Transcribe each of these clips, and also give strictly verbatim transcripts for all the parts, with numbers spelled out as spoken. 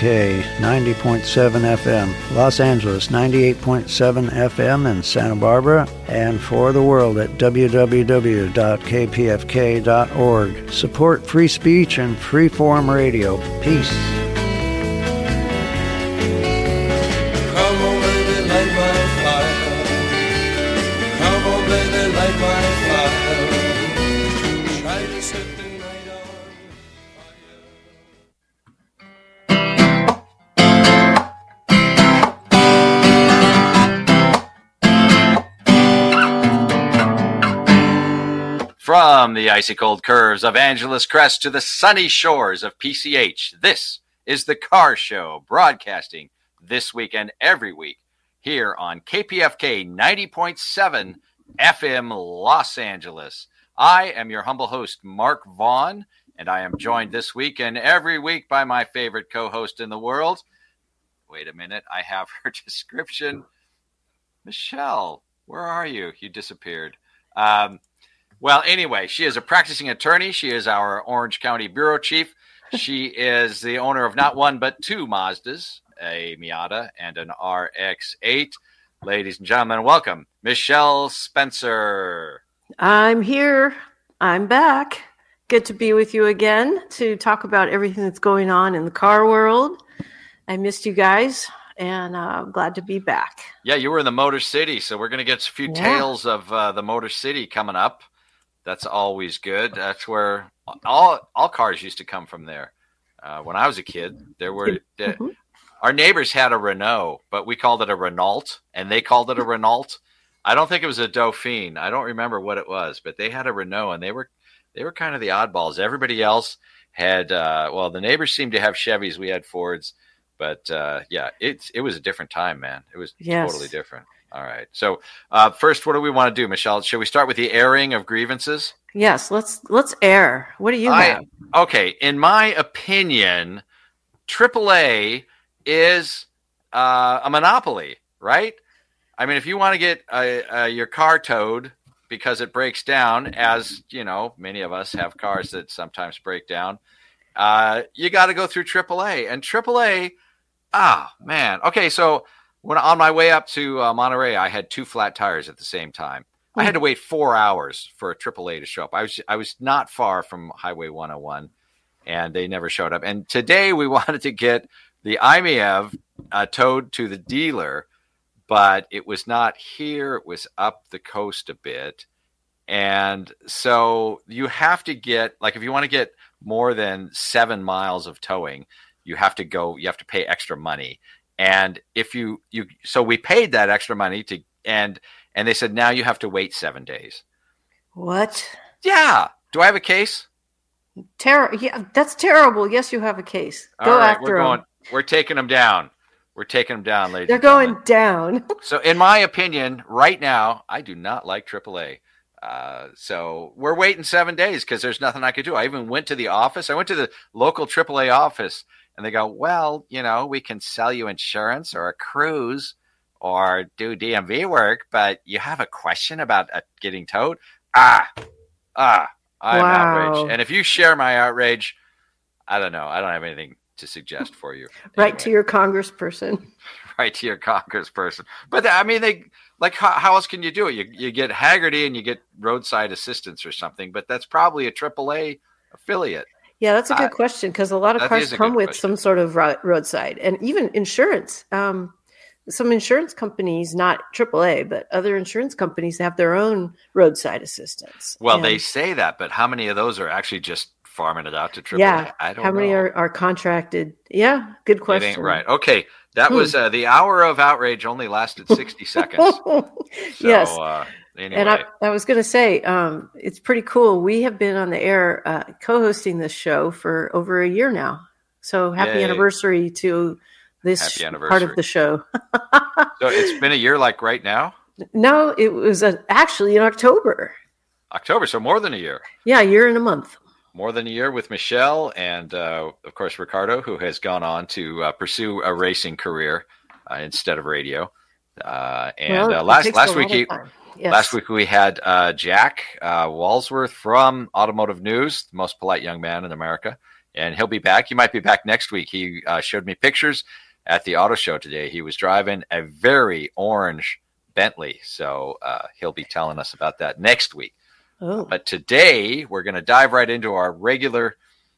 K ninety point seven F M, Los Angeles ninety-eight point seven F M in Santa Barbara, and for the world at w w w dot k p f k dot org. Support free speech and free-form radio. Peace. Come on, baby, light my fire. Come on, baby, light my fire. Try to set the night on fire. From the icy cold curves of Angeles Crest to the sunny shores of P C H, this is the Car Show, broadcasting this week and every week here on K P F K ninety point seven F M Los Angeles. I am your humble host, Mark Vaughn, and I am joined this week and every week by my favorite co-host in the world. Wait a minute, I have her description. Michelle, where are you? You disappeared. Um, well, anyway, she is a practicing attorney. She is our Orange County Bureau Chief. She is the owner of not one but two Mazdas, a Miata and an R X eight. Ladies and gentlemen, welcome, Michelle Spencer. I'm here. I'm back. Good to be with you again to talk about everything that's going on in the car world. I missed you guys, and uh, I'm glad to be back. Yeah, you were in the Motor City, so we're going to get a few yeah. tales of uh, the Motor City coming up. That's always good. That's where all all cars used to come from there. Uh, when I was a kid, there were mm-hmm. uh, our neighbors had a Renault, but we called it a Renault, and they called it a Renault. I don't think it was a Dauphine. I don't remember what it was, but they had a Renault, and they were they were kind of the oddballs. Everybody else had uh, well, the neighbors seemed to have Chevys. We had Fords, but uh, yeah, it it was a different time, man. It was yes. totally different. All right. So uh, first, what do we want to do, Michelle? Should we start with the airing of grievances? Yes, let's let's air. What do you I, have? Okay, in my opinion, triple A is uh, a monopoly, right? I mean, if you want to get uh, uh, your car towed because it breaks down, as you know, many of us have cars that sometimes break down, uh, you got to go through triple A. And triple A, ah, man. Okay, so when on my way up to uh, Monterey, I had two flat tires at the same time. Mm-hmm. I had to wait four hours for a triple A to show up. I was I was not far from Highway one oh one, and they never showed up. And today we wanted to get the I M E V uh, towed to the dealer, but it was not here. It was up the coast a bit. And so you have to get, like, if you want to get more than seven miles of towing, you have to go, you have to pay extra money. And if you, you, so we paid that extra money to, and, and they said, now you have to wait seven days. What? Yeah. Do I have a case? Ter- yeah, that's terrible. Yes, you have a case. Go All right, after we're going, them. We're taking them down. We're taking them down, ladies. They're going down. So in my opinion, right now, I do not like triple A. Uh, so we're waiting seven days because there's nothing I could do. I even went to the office. I went to the local triple A office, and they go, well, you know, we can sell you insurance or a cruise or do D M V work, but you have a question about uh, getting towed? Ah, ah, I'm wow. outraged. And if you share my outrage, I don't know. I don't have anything to suggest for you. Right anyway. To your congressperson. Right to your congressperson. But I mean, they like how, how else can you do it? You you get Haggerty and you get roadside assistance or something, but that's probably a triple A affiliate. Yeah, that's a good uh, question because a lot of cars come with question. some sort of ro- roadside and even insurance. Um, some insurance companies, not triple A, but other insurance companies have their own roadside assistance. Well, and, they say that, but how many of those are actually just farming it out to triple yeah, A? I don't how know. many are, are contracted? Yeah, good question. It ain't right. Okay, that Hmm. was uh, the hour of outrage only lasted sixty seconds. So, yes. Uh, anyway. And I, I was going to say, um, it's pretty cool. We have been on the air uh, co-hosting this show for over a year now. So happy Yay. anniversary to this Happy anniversary. part of the show. So it's been a year like right now? No, it was uh, actually in October. October, so more than a year. Yeah, a year and a month. More than a year with Michelle and, uh, of course, Ricardo, who has gone on to uh, pursue a racing career uh, instead of radio. Uh, and Well, uh, it last takes last a week, lot of he, time. Yes. last week we had uh, Jack uh, Walsworth from Automotive News, the most polite young man in America, and he'll be back. He might be back next week. He uh, showed me pictures at the auto show today. He was driving a very orange Bentley, so uh, he'll be telling us about that next week. Oh. But today we're going to dive right into our regular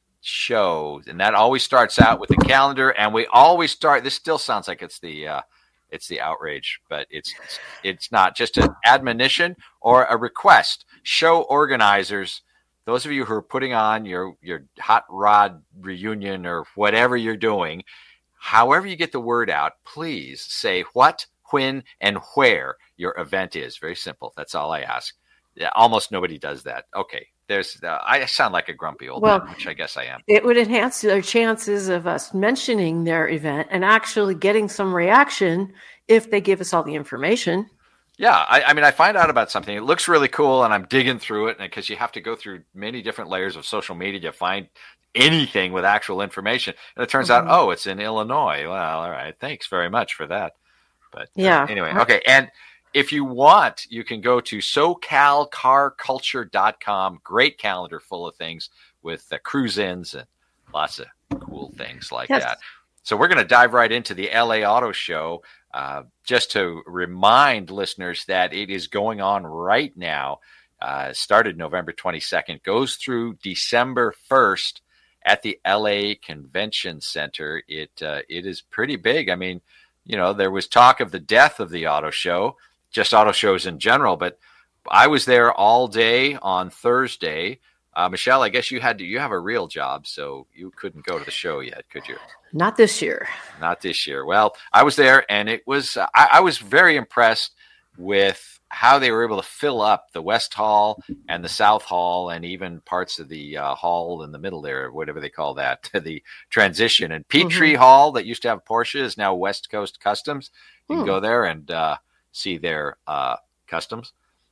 show, and that always starts out with the calendar. And we always start. This still sounds like it's the uh, it's the outrage, but it's it's not. Just an admonition or a request. Show organizers, those of you who are putting on your your hot rod reunion or whatever you're doing, however you get the word out, please say what, when, and where your event is. Very simple. That's all I ask. Yeah, almost nobody does that. Okay, there's. Uh, I sound like a grumpy old Well, man, which I guess I am. It would enhance their chances of us mentioning their event and actually getting some reaction if they give us all the information. Yeah, I, I mean, I find out about something. It looks really cool, and I'm digging through it, and because you have to go through many different layers of social media to find anything with actual information. And it turns Mhm. out, oh, it's in Illinois. Well, all right, thanks very much for that. But uh, Yeah. anyway, okay, and if you want, you can go to so cal car culture dot com. Great calendar full of things with uh, cruise-ins and lots of cool things like Yes. that. So we're going to dive right into the L A Auto Show. Uh, just to remind listeners that it is going on right now. Uh, started November twenty-second, goes through December first at the L A Convention Center. It uh, it is pretty big. I mean, you know, there was talk of the death of the auto show, just auto shows in general, but I was there all day on Thursday. Uh, Michelle, I guess you had to, you have a real job, so you couldn't go to the show yet, could you? Not this year. Not this year. Well, I was there, and it was, uh, I, I was very impressed with how they were able to fill up the West Hall and the South Hall and even parts of the uh, hall in the middle there, whatever they call that, the transition. And Petrie Mhm. Hall that used to have Porsche is now West Coast Customs. You can Hmm. go there and uh, see their uh, customs.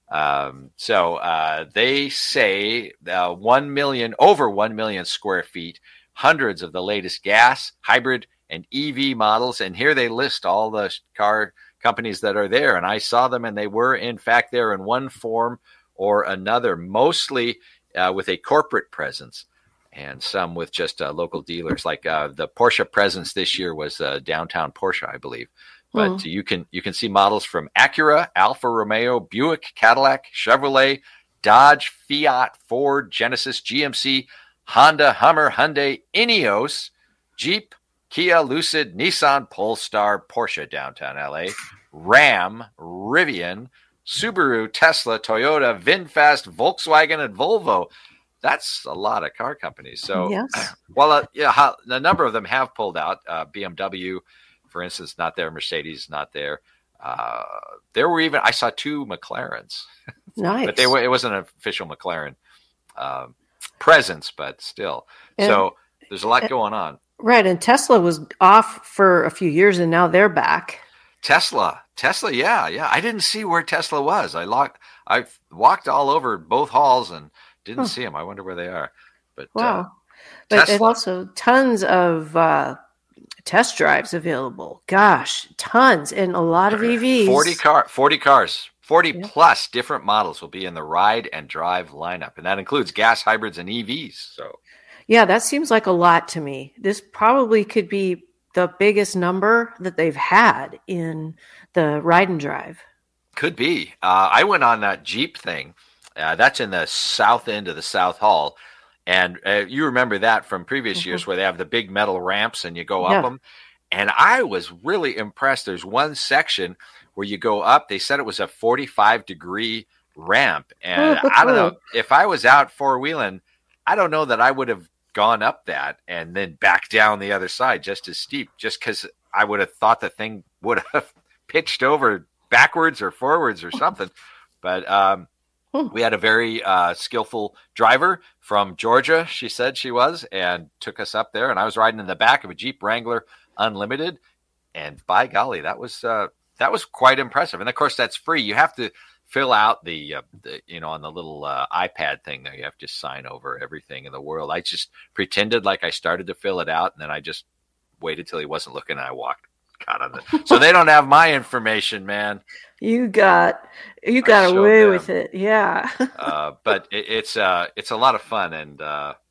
Um, so uh, they say uh, one million, over one million square feet, hundreds of the latest gas, hybrid, and E V models. And here they list all the car companies that are there. And I saw them, and they were, in fact, there in one form or another, mostly uh, with a corporate presence and some with just uh, local dealers. Like uh, the Porsche presence this year was uh, downtown Porsche, I believe. But Hmm. you can you can see models from Acura, Alfa Romeo, Buick, Cadillac, Chevrolet, Dodge, Fiat, Ford, Genesis, G M C, Honda, Hummer, Hyundai, Ineos, Jeep, Kia, Lucid, Nissan, Polestar, Porsche downtown L A, Ram, Rivian, Subaru, Tesla, Toyota, VinFast, Volkswagen, and Volvo. That's a lot of car companies. So Yes. well, uh, yeah, how, a number of them have pulled out. Uh, B M W, for instance, not there. Mercedes, not there. Uh, there were even, I saw two McLarens, Nice. but they were, it wasn't an official McLaren um, presence, but still. And- so there's a lot going on. Right. And Tesla was off for a few years and now they're back. Tesla, Tesla, yeah, yeah. I didn't see where Tesla was. I locked, I walked all over both halls and didn't Huh. see them. I wonder where they are. But Wow. uh, But and Tesla. also tons of uh, test drives available. Gosh, tons. And a lot of E Vs. forty car, forty cars, forty Yeah. plus different models will be in the ride and drive lineup, and that includes gas, hybrids, and E Vs. So Yeah, that seems like a lot to me. This probably could be the biggest number that they've had in the ride and drive. could be. Uh, I went on that Jeep thing. Uh, that's in the south end of the South Hall, and uh, you remember that from previous Mhm. years where they have the big metal ramps and you go Yeah. up them. And I was really impressed. There's one section where you go up. They said it was a forty-five degree ramp, and I don't know if I was out four wheeling. I don't know that I would have gone up that and then back down the other side just as steep, just because I would have thought the thing would have pitched over backwards or forwards or something. But um, Hmm. we had a very uh, skillful driver from Georgia, she said she was, and took us up there. And I was riding in the back of a Jeep Wrangler Unlimited. And by golly, that was uh, that was quite impressive. And of course, that's free. You have to fill out the, uh, the you know, on the little uh, iPad thing there. You have to sign over everything in the world. I just pretended like I started to fill it out, and then I just waited till he wasn't looking, and I walked. Got on the, so they don't have my information, man. You got you I got showed away them. with it. Yeah. Uh, but it, it's uh, it's a lot of fun, and uh,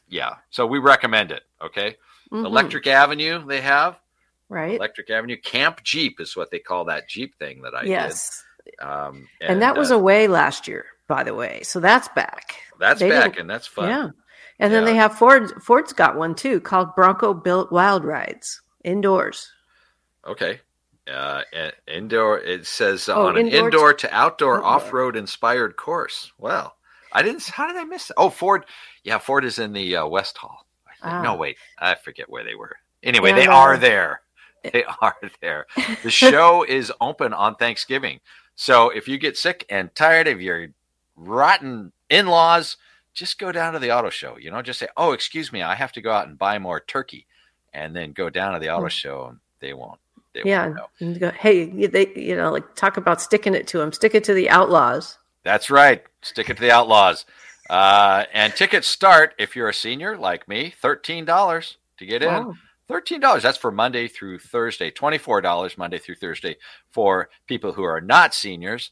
Yeah. So we recommend it. Okay. Mhm. Electric Avenue, they have. Right. Electric Avenue. Camp Jeep is what they call that Jeep thing that I Yes. did. Um, And, that was uh, away last year, by the way. So that's back. That's They back, didn't- and that's fun. Yeah. And then Yeah. they have Ford. Ford's got one too called Bronco Built Wild Rides indoors. Okay. Uh, and indoor, it says uh, Oh, on an indoor indoor to- to outdoor outdoor. off-road inspired course. Well, I didn't, how did I miss that? Oh, Ford. Yeah, Ford is in the uh, West Hall. I think. Ah. No, wait, I forget where they were. Anyway, Yeah, they no. are there. They are there. The show is open on Thanksgiving. So if you get sick and tired of your rotten in-laws, just go down to the auto show. You know, just say, oh, excuse me, I have to go out and buy more turkey. And then go down to the auto show and they won't. They Yeah. won't know. And go, hey, you- they, you know, like talk about sticking it to them. Stick it to the outlaws. That's right. Stick it to the outlaws. Uh, and tickets start, if you're a senior like me, thirteen dollars to get in. Wow. thirteen dollars. That's for Monday through Thursday. twenty-four dollars Monday through Thursday for people who are not seniors,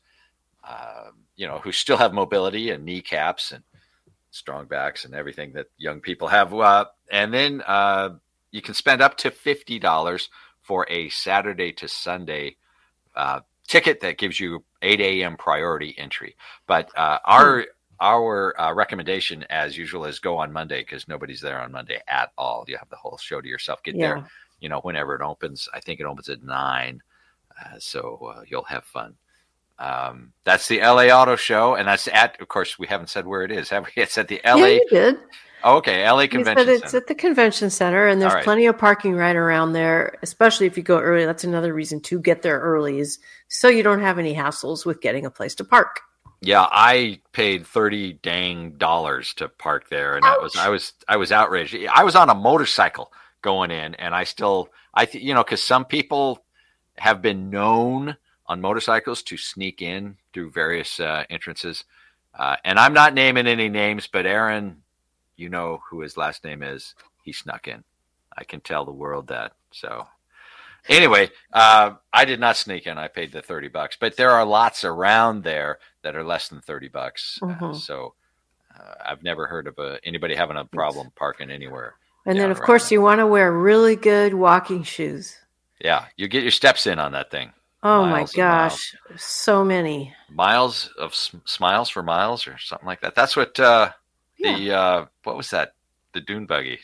uh, you know, who still have mobility and kneecaps and strong backs and everything that young people have. Uh, and then uh, you can spend up to fifty dollars for a Saturday to Sunday uh, ticket that gives you eight a.m. priority entry. But uh, our hmm. our uh, recommendation, as usual, is go on Monday because nobody's there on Monday at all. You have the whole show to yourself. Get Yeah. there, you know, whenever it opens. I think it opens at nine, uh, so uh, you'll have fun. Um, that's the L A Auto Show, and that's at. Of course, we haven't said where it is, have we? It's at the L A. Yeah, you did. Oh, okay, L A You Convention said it's Center. at the convention center, and there's All right. plenty of parking right around there, especially if you go early. That's another reason to get there early, is so you don't have any hassles with getting a place to park. Yeah, I paid thirty dang dollars to park there, and that was I was I was outraged. I was on a motorcycle going in, and I still I th- you know because some people have been known on motorcycles to sneak in through various uh, entrances, uh, and I'm not naming any names, but Aaron, you know who his last name is. He snuck in. I can tell the world that. So anyway, uh, I did not sneak in. I paid the thirty bucks, but there are lots around there that are less than thirty bucks. Mhm. Uh, so uh, I've never heard of a, anybody having a problem parking anywhere. And then, down of around course, there. you want to wear really good walking shoes. Yeah, you get your steps in on that thing. Oh Miles my and gosh, so many. Miles of s- smiles for miles or something like that. That's what uh, Yeah. the, uh, what was that? The dune buggy.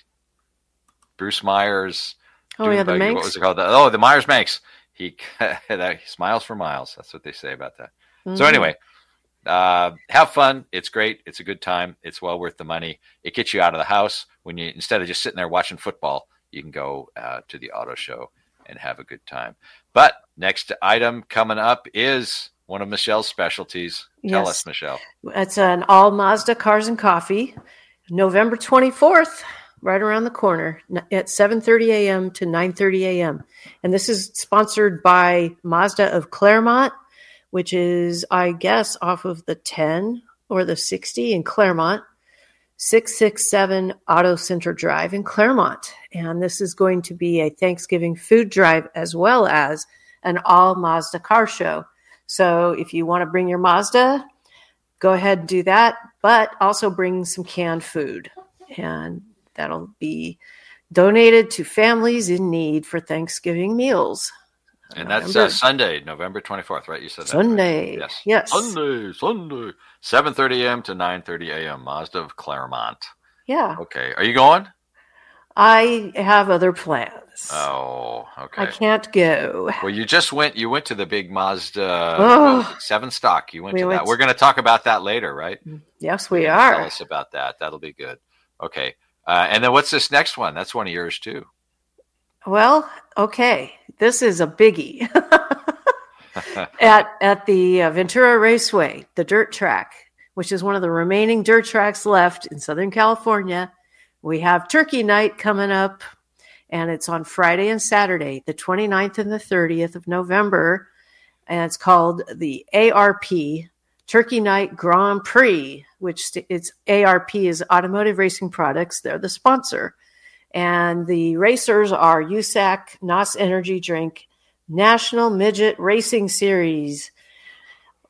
Bruce Myers. Oh dune yeah, the buggy. Manx. What was it called? Oh, the Myers Manx. He, that, smiles for miles. That's what they say about that. So Mhm. anyway, uh, have fun. It's great. It's a good time. It's well worth the money. It gets you out of the house when you, instead of just sitting there watching football, you can go uh, to the auto show and have a good time. But next item coming up is one of Michelle's specialties. Tell Yes. us, Michelle. It's an all Mazda Cars and Coffee, November twenty-fourth, right around the corner n- at seven thirty a.m. to nine thirty a.m. And this is sponsored by Mazda of Claremont, which is, I guess, off of the ten or the sixty in Claremont, six six seven Auto Center Drive in Claremont. And this is going to be a Thanksgiving food drive as well as an all Mazda car show. So if you want to bring your Mazda, go ahead and do that, but also bring some canned food. And that'll be donated to families in need for Thanksgiving meals. And that's uh, Remember- Sunday, November twenty-fourth, right? You said that. Sunday. Right? Yes. Yes. Sunday, Sunday. seven thirty a.m. to nine thirty a.m. Mazda of Claremont. Yeah. Okay. Are you going? I have other plans. Oh, okay. I can't go. Well, you just went. You went to the big Mazda Oh. what was it, seven stock. You went We to went that. We're going to talk about that later, right? Yes, we Tell are. us about that. That'll be good. Okay. Uh, and then what's this next one? That's one of yours too. Well, okay. This is a biggie. at at the uh, Ventura Raceway, the dirt track, which is one of the remaining dirt tracks left in Southern California. We have Turkey Night coming up, and it's on Friday and Saturday, the twenty-ninth and the thirtieth of November, and it's called the A R P Turkey Night Grand Prix, which st- it's A R P is Automotive Racing Products. They're the sponsor. And the racers are U S A C, N O S Energy Drink, National Midget Racing Series,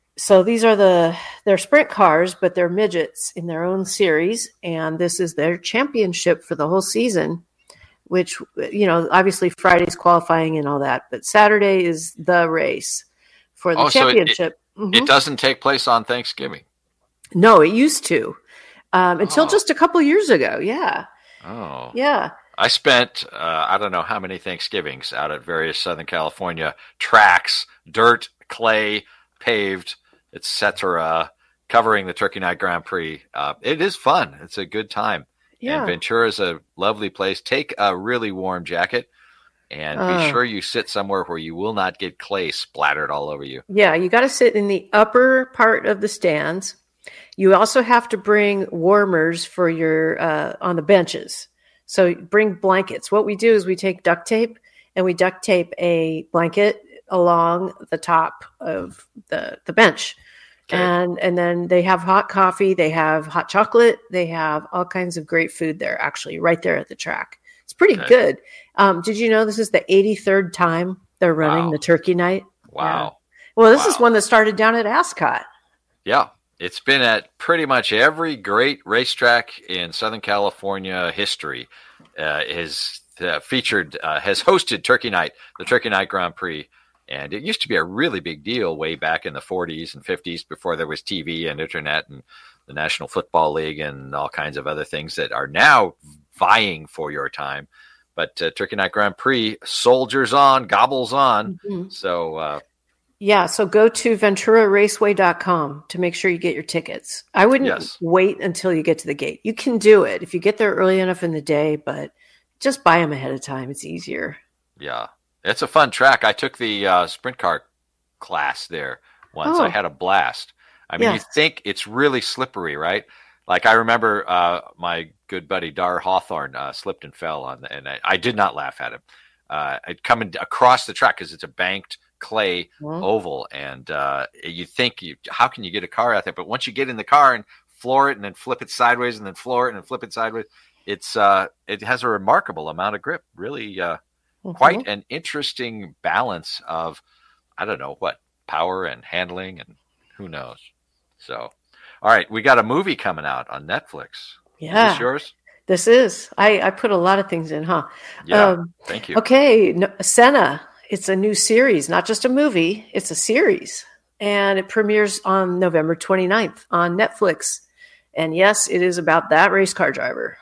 So these are the they're sprint cars, but they're midgets in their own series, and this is their championship for the whole season. Which, you know, obviously Friday's qualifying and all that, but Saturday is the race for the Oh, so it- championship. It Mhm. doesn't take place on Thanksgiving. No, it used to um, until Oh. just a couple years ago. Yeah, Oh, yeah. I spent uh, I don't know how many Thanksgivings out at various Southern California tracks, dirt, clay, paved, et cetera, covering the Turkey Night Grand Prix. Uh, it is fun. It's a good time. Yeah. And Ventura is a lovely place. Take a really warm jacket and Uh. be sure you sit somewhere where you will not get clay splattered all over you. Yeah, you got to sit in the upper part of the stands. You also have to bring warmers for your uh, on the benches. So bring blankets. What we do is we take duct tape and we duct tape a blanket along the top of the, the bench. Okay. And and then they have hot coffee, they have hot chocolate, they have all kinds of great food there, actually, right there at the track. It's pretty Okay. good. Um, did you know this is the eighty-third time they're running Wow. the Turkey Night? Wow. Well, this is Wow. one that started down at Ascot. Yeah. It's been at pretty much every great racetrack in Southern California history. Uh, is uh, featured, uh, has hosted Turkey Night, the Turkey Night Grand Prix. And it used to be a really big deal way back in the forties and fifties before there was T V and internet and the National Football League and all kinds of other things that are now vying for your time. But uh, Turkey Night Grand Prix soldiers on, gobbles on. Mhm. So, uh, Yeah, so go to ventura raceway dot com to make sure you get your tickets. I wouldn't Yes. wait until you get to the gate. You can do it if you get there early enough in the day, but just buy them ahead of time. It's easier. yeah, it's a fun track. I took the uh, sprint car class there once. Oh. I had a blast. I mean, Yes. you think it's really slippery, right? Like I remember uh, my good buddy Dar Hawthorne uh, slipped and fell on, the, and I, I did not laugh at him. Uh, I'd come in, across the track because it's a banked clay Mhm. oval, and uh, you think, you, how can you get a car out there? But once you get in the car and floor it, and then flip it sideways, and then floor it, and then flip it sideways, it's uh, it has a remarkable amount of grip. Really, uh, Mhm. quite an interesting balance of, I don't know what, power and handling, and who knows. So, all right, we got a movie coming out on Netflix. Is Yeah, this yours? this is. I, I put a lot of things in, huh? Yeah. Um, Thank you. Okay, no, Senna. It's a new series, not just a movie. It's a series. And it premieres on November twenty-ninth on Netflix. And yes, it is about that race car driver.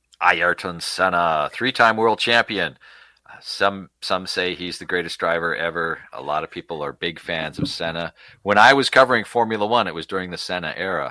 Ayrton Senna, three-time world champion. Uh, Some some say he's the greatest driver ever. A lot of people are big fans of Senna. When I was covering Formula One, it was during the Senna era.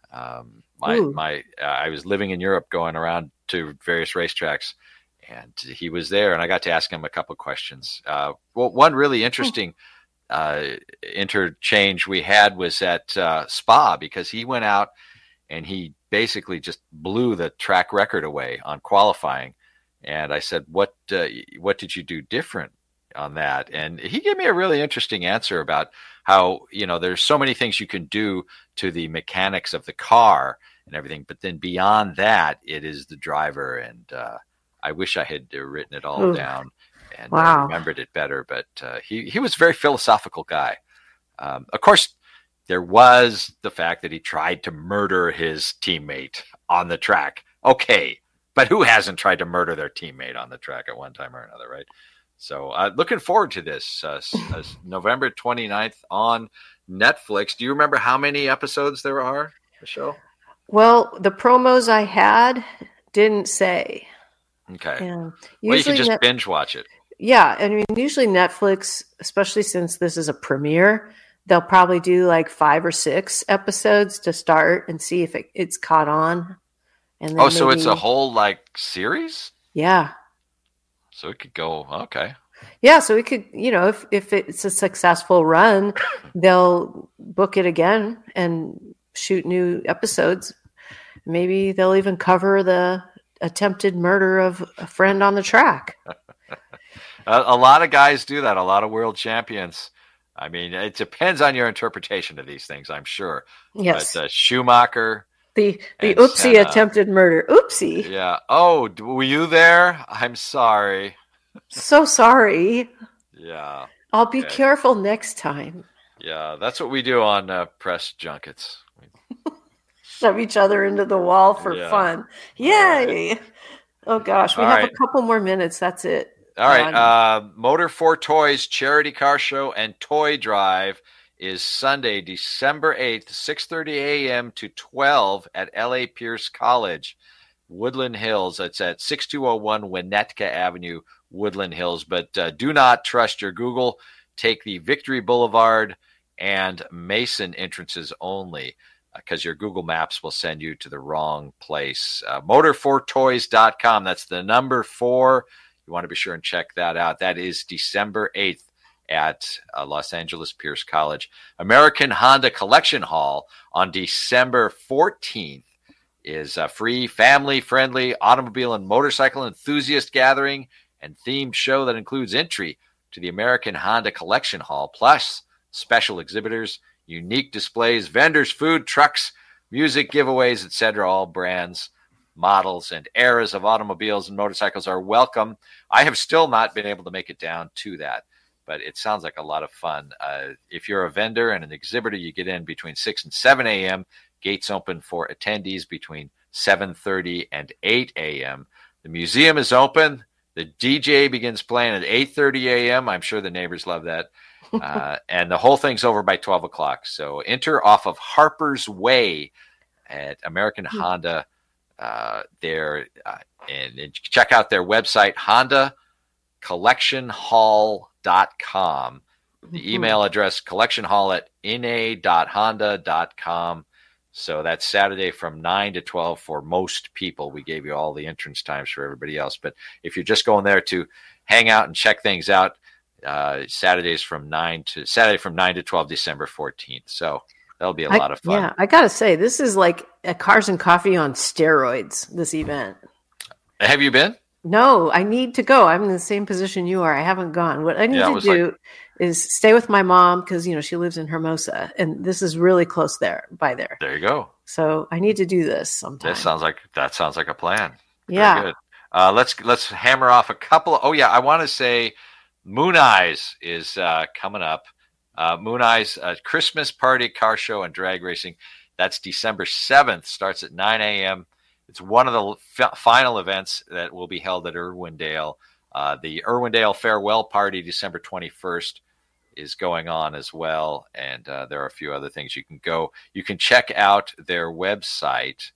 Um, my Ooh. my uh, I was living in Europe, going around to various racetracks, and he was there, and I got to ask him a couple questions. Uh, well, one really interesting uh, interchange we had was at uh, Spa, because he went out and he basically just blew the track record away on qualifying. And I said, what, uh, what did you do different on that? And he gave me a really interesting answer about how, you know, there's so many things you can do to the mechanics of the car and everything, but then beyond that, it is the driver. And, uh, I wish I had uh, written it all Ooh. down and Wow. uh, remembered it better, but, uh, he, he was a very philosophical guy. Um, of course, there was the fact that he tried to murder his teammate on the track. Okay. But who hasn't tried to murder their teammate on the track at one time or another, right? So uh, looking forward to this. Uh, s- uh, November twenty-ninth on Netflix. Do you remember how many episodes there are, Michelle? Well, the promos I had didn't say. Okay. Yeah. Well, you Usually can just Net- binge watch it. yeah, I mean, usually Netflix, especially since this is a premiere, they'll probably do like five or six episodes to start and see if it, it's caught on. And then Oh, so it's a maybe- whole like series? yeah. So it could go, okay. Yeah, so we could, you know, if, if it's a successful run, they'll book it again and shoot new episodes. Maybe they'll even cover the attempted murder of a friend on the track. A, a lot of guys do that. A lot of world champions. I mean, it depends on your interpretation of these things, I'm sure. Yes. But uh, Schumacher, the the and oopsie Senna. attempted murder. Oopsie. yeah. Oh, d- were you there? I'm sorry. So sorry. Yeah. I'll be Okay. careful next time. Yeah, that's what we do on uh, press junkets. Shove each other into the wall for Yeah. fun. Yay! Right. Oh gosh, we All have right. a couple more minutes. That's it. All right. Um, Uh, Motor for Toys Charity Car Show and Toy Drive is Sunday, December eighth, six thirty a.m. to twelve at L A Pierce College, Woodland Hills. It's at sixty-two oh one Winnetka Avenue, Woodland Hills. But uh, do not trust your Google. Take the Victory Boulevard and Mason entrances only, because your Google Maps will send you to the wrong place. Uh, motor for toys dot com. That's the number four. You want to be sure and check that out. That is December eighth at uh, Los Angeles Pierce College. American Honda Collection Hall on December fourteenth is a free, family-friendly automobile and motorcycle enthusiast gathering and themed show that includes entry to the American Honda Collection Hall, plus special exhibitors, unique displays, vendors, food, trucks, music, giveaways, et cetera. All brands, models, and eras of automobiles and motorcycles are welcome. I have still not been able to make it down to that, but it sounds like a lot of fun. Uh, if you're a vendor and an exhibitor, you get in between six and seven a.m. Gates open for attendees between seven thirty and eight a.m. The museum is open. The D J begins playing at eight thirty a.m. I'm sure the neighbors love that. Uh, and the whole thing's over by twelve o'clock. So enter off of Harper's Way at American Honda uh, there. Uh, and, and check out their website, honda collection hall dot com. The email address, collection hall at n a dot honda dot com. So that's Saturday from nine to twelve for most people. We gave you all the entrance times for everybody else. But if you're just going there to hang out and check things out, uh, Saturdays from nine to Saturday from nine to twelve, December fourteenth. So that'll be a I, lot of fun. Yeah, I got to say, this is like a Cars and Coffee on steroids, this event. Have you been? No, I need to go. I'm in the same position you are. I haven't gone. What I need Yeah, it to was do like- is stay with my mom because, you know, she lives in Hermosa, and this is really close there, by there. There you go. So I need to do this sometime. That sounds like that sounds like a plan. Very Yeah. good. Uh, let's let's hammer off a couple. Of, oh yeah, I want to say Moon Eyes is uh, coming up. Uh, Moon Eyes uh, Christmas Party Car Show and Drag Racing. That's December seventh. Starts at nine a.m. It's one of the f- final events that will be held at Irwindale. Uh, the Irwindale Farewell Party, December twenty-first, is going on as well. And uh, there are a few other things you can go. You can check out their website,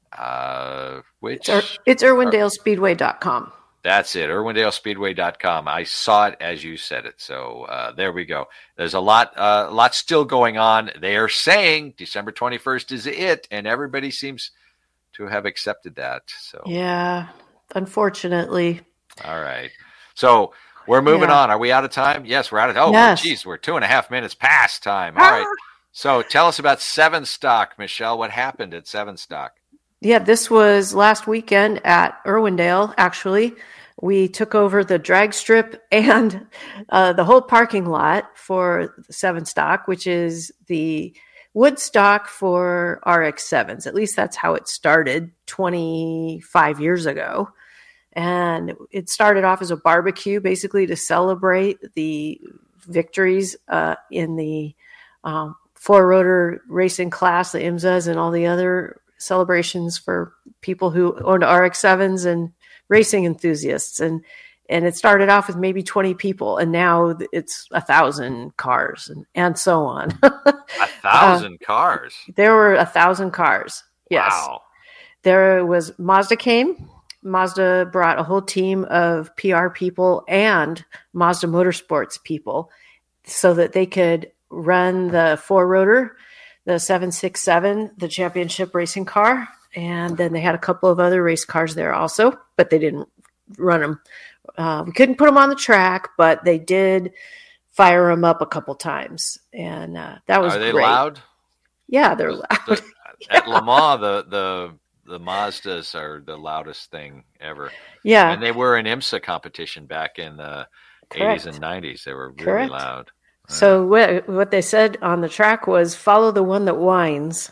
uh, which... It's, Ir- it's irwindale speedway dot com. That's it, irwindale speedway dot com. I saw it as you said it. So uh, there we go. There's a lot, uh, lot still going on. They are saying December twenty-first is it, and everybody seems to have accepted that. So Yeah, unfortunately. all right. So we're moving Yeah. on. Are we out of time? Yes, we're out of. Oh, Yes. geez, we're two and a half minutes past time. All Ah! right. So tell us about Seven Stock, Michelle. What happened at Seven Stock? Yeah, this was last weekend at Irwindale, actually. We took over the drag strip and uh, the whole parking lot for Seven Stock, which is the wood stock for R X sevens. At least that's how it started twenty-five years ago. And it started off as a barbecue, basically to celebrate the victories uh, in the um, four-rotor racing class, the IMSAs, and all the other celebrations for people who owned R X sevens and racing enthusiasts. And and it started off with maybe twenty people, and now it's a thousand cars and, and so on. A thousand uh, cars. There were a thousand cars. Yes. Wow. There was Mazda came. Mazda brought a whole team of P R people and Mazda Motorsports people so that they could run the four-rotor, the seven sixty-seven, the championship racing car. And then they had a couple of other race cars there also, but they didn't run them. Uh, we couldn't put them on the track, but they did fire them up a couple times. And uh, that was Are they great. loud? Yeah, they're loud. The, at Le Mans, the, the, the Mazdas are the loudest thing ever. Yeah. And they were in IMSA competition back in the Correct. eighties and nineties. They were really Correct. loud. So what, what they said on the track was follow the one that whines.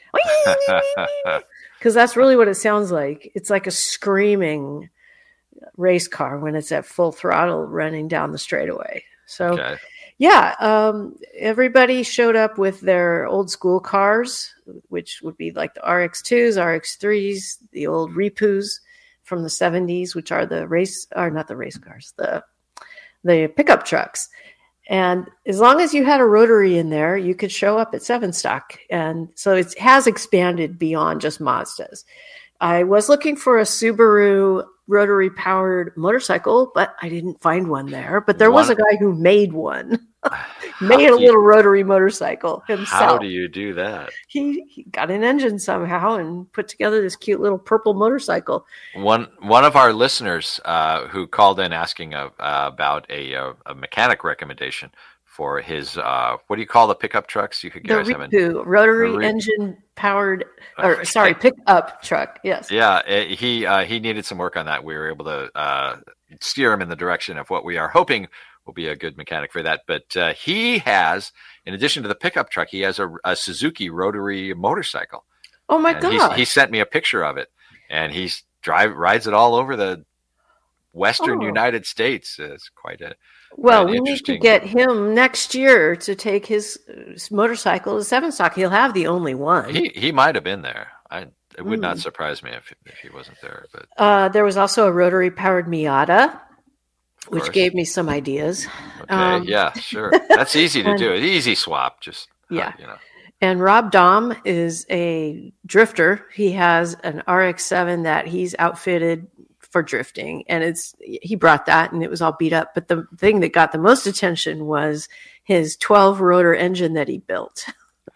Because that's really what it sounds like. It's like a screaming race car when it's at full throttle running down the straightaway. So, Okay. Yeah, um, everybody showed up with their old school cars, which would be like the R X twos, R X threes, the old Repus from the seventies, which are the race, or not the race cars, the the pickup trucks. And as long as you had a rotary in there, you could show up at Seven Stock. And so it has expanded beyond just Mazdas. I was looking for a Subaru rotary powered motorcycle, but I didn't find one there. But there was a guy who made one, made a little rotary motorcycle himself. How do you do that? He, he got an engine somehow and put together this cute little purple motorcycle. One one of our listeners uh, who called in asking uh, about a, a, a mechanic recommendation for his, uh, what do you call the pickup trucks? You could The guys have an- Ripu, rotary Re- engine powered, or sorry, pickup truck. Yes. Yeah, it, he uh, he needed some work on that. We were able to uh, steer him in the direction of what we are hoping will be a good mechanic for that. But uh, he has, in addition to the pickup truck, he has a, a Suzuki rotary motorcycle. Oh my And God. he's- He sent me a picture of it, and he's drive rides it all over the Western Oh. United States. It's quite a Well, quite we need to interesting. get him next year to take his uh, motorcycle to Seven Stock. He'll have the only one. He he might have been there. I it would not Mm. surprise me if if he wasn't there. But Uh, there was also a rotary powered Miata, of which course. gave me some ideas. okay, um, yeah, sure. That's easy to and- do. An easy swap. Just uh, Yeah. you know. And Rob Dahm is a drifter. He has an R X seven that he's outfitted for drifting, and it's he brought that, and it was all beat up. But the thing that got the most attention was his twelve rotor engine that he built.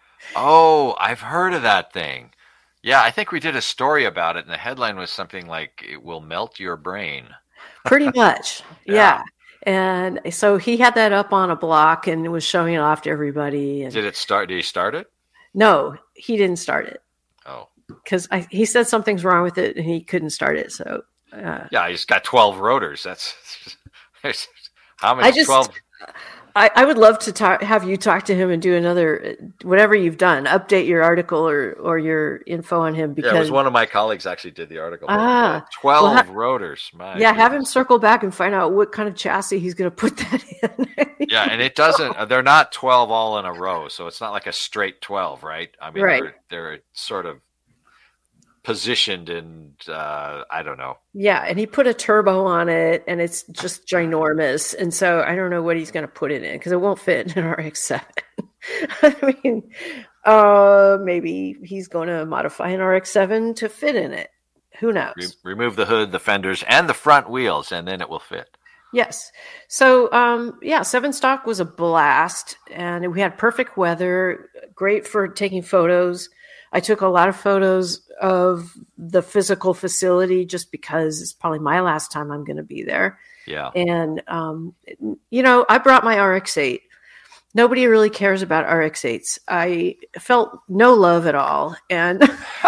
Oh, I've heard of that thing. Yeah, I think we did a story about it, and the headline was something like "It will melt your brain." Pretty much, Yeah. yeah. And so he had that up on a block and was showing it off to everybody. And Did it start? Did he start it? no, he didn't start it Oh, because he said something's wrong with it and he couldn't start it. So uh, yeah, he's got twelve rotors. That's how many? I just- twelve. I, I would love to talk, have you talk to him and do another, whatever you've done, update your article or, or your info on him Yeah, because it was one of my colleagues actually did the article. Ah, Yeah, twelve well, ha- rotors. My yeah, have him goodness. circle back and find out what kind of chassis he's going to put that in. Yeah, and it doesn't. uh, They're not twelve all in a row, so it's not like a straight twelve, right? I mean, Right. they're, they're sort of positioned in. Uh, I don't know. Yeah, and he put a turbo on it, and it's just ginormous. And so I don't know what he's going to put it in because it won't fit in an R X seven. I mean, uh, maybe he's going to modify an R X seven to fit in it. Who knows? Re- remove the hood, the fenders, and the front wheels, and then it will fit. Yes. So, um, yeah, Seven Stock was a blast, and we had perfect weather, great for taking photos. I took a lot of photos of the physical facility just because it's probably my last time I'm going to be there. Yeah. And, um, you know, I brought my R X eight. Nobody really cares about R X eights. I felt no love at all. And,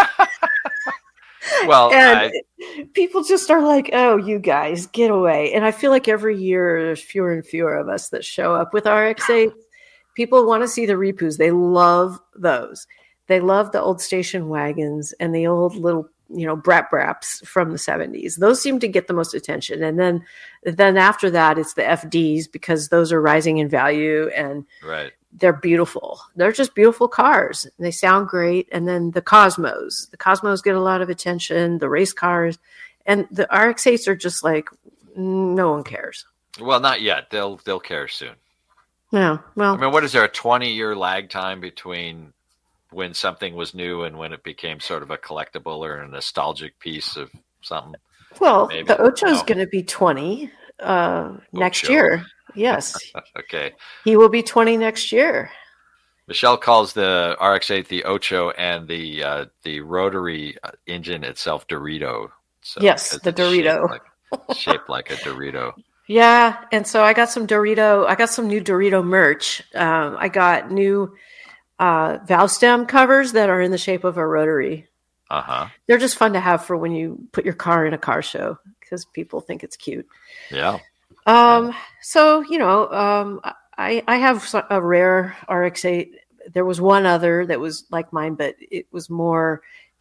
Well, and I, people just are like, oh, you guys, get away. And I feel like every year there's fewer and fewer of us that show up with R X eights. People want to see the Repus. They love those. They love the old station wagons and the old little, you know, brap braps from the seventies. Those seem to get the most attention. And then, then after that, it's the F Ds because those are rising in value and right. they're beautiful. They're just beautiful cars. They sound great. And then the Cosmos, the Cosmos get a lot of attention, the race cars, and the R X eights are just like, no one cares. Well, not yet. They'll they'll care soon. No, well, I mean, what is there a twenty year lag time between when something was new and when it became sort of a collectible or a nostalgic piece of something? well, maybe. the Ocho's No. going to be twenty uh, next Ocho. year. Yes, Okay. he will be twenty next year. Michelle calls the R X eight the Ocho and the uh, the rotary uh, engine itself Dorito. So Yes, it's the Dorito. Shaped like, shaped like a Dorito. Yeah, and so I got some Dorito. I got some new Dorito merch. Um, I got new uh, valve stem covers that are in the shape of a rotary. Uh huh. They're just fun to have for when you put your car in a car show because people think it's cute. Yeah. Um, so you know, um, I I have a rare R X eight. There was one other that was like mine, but it was more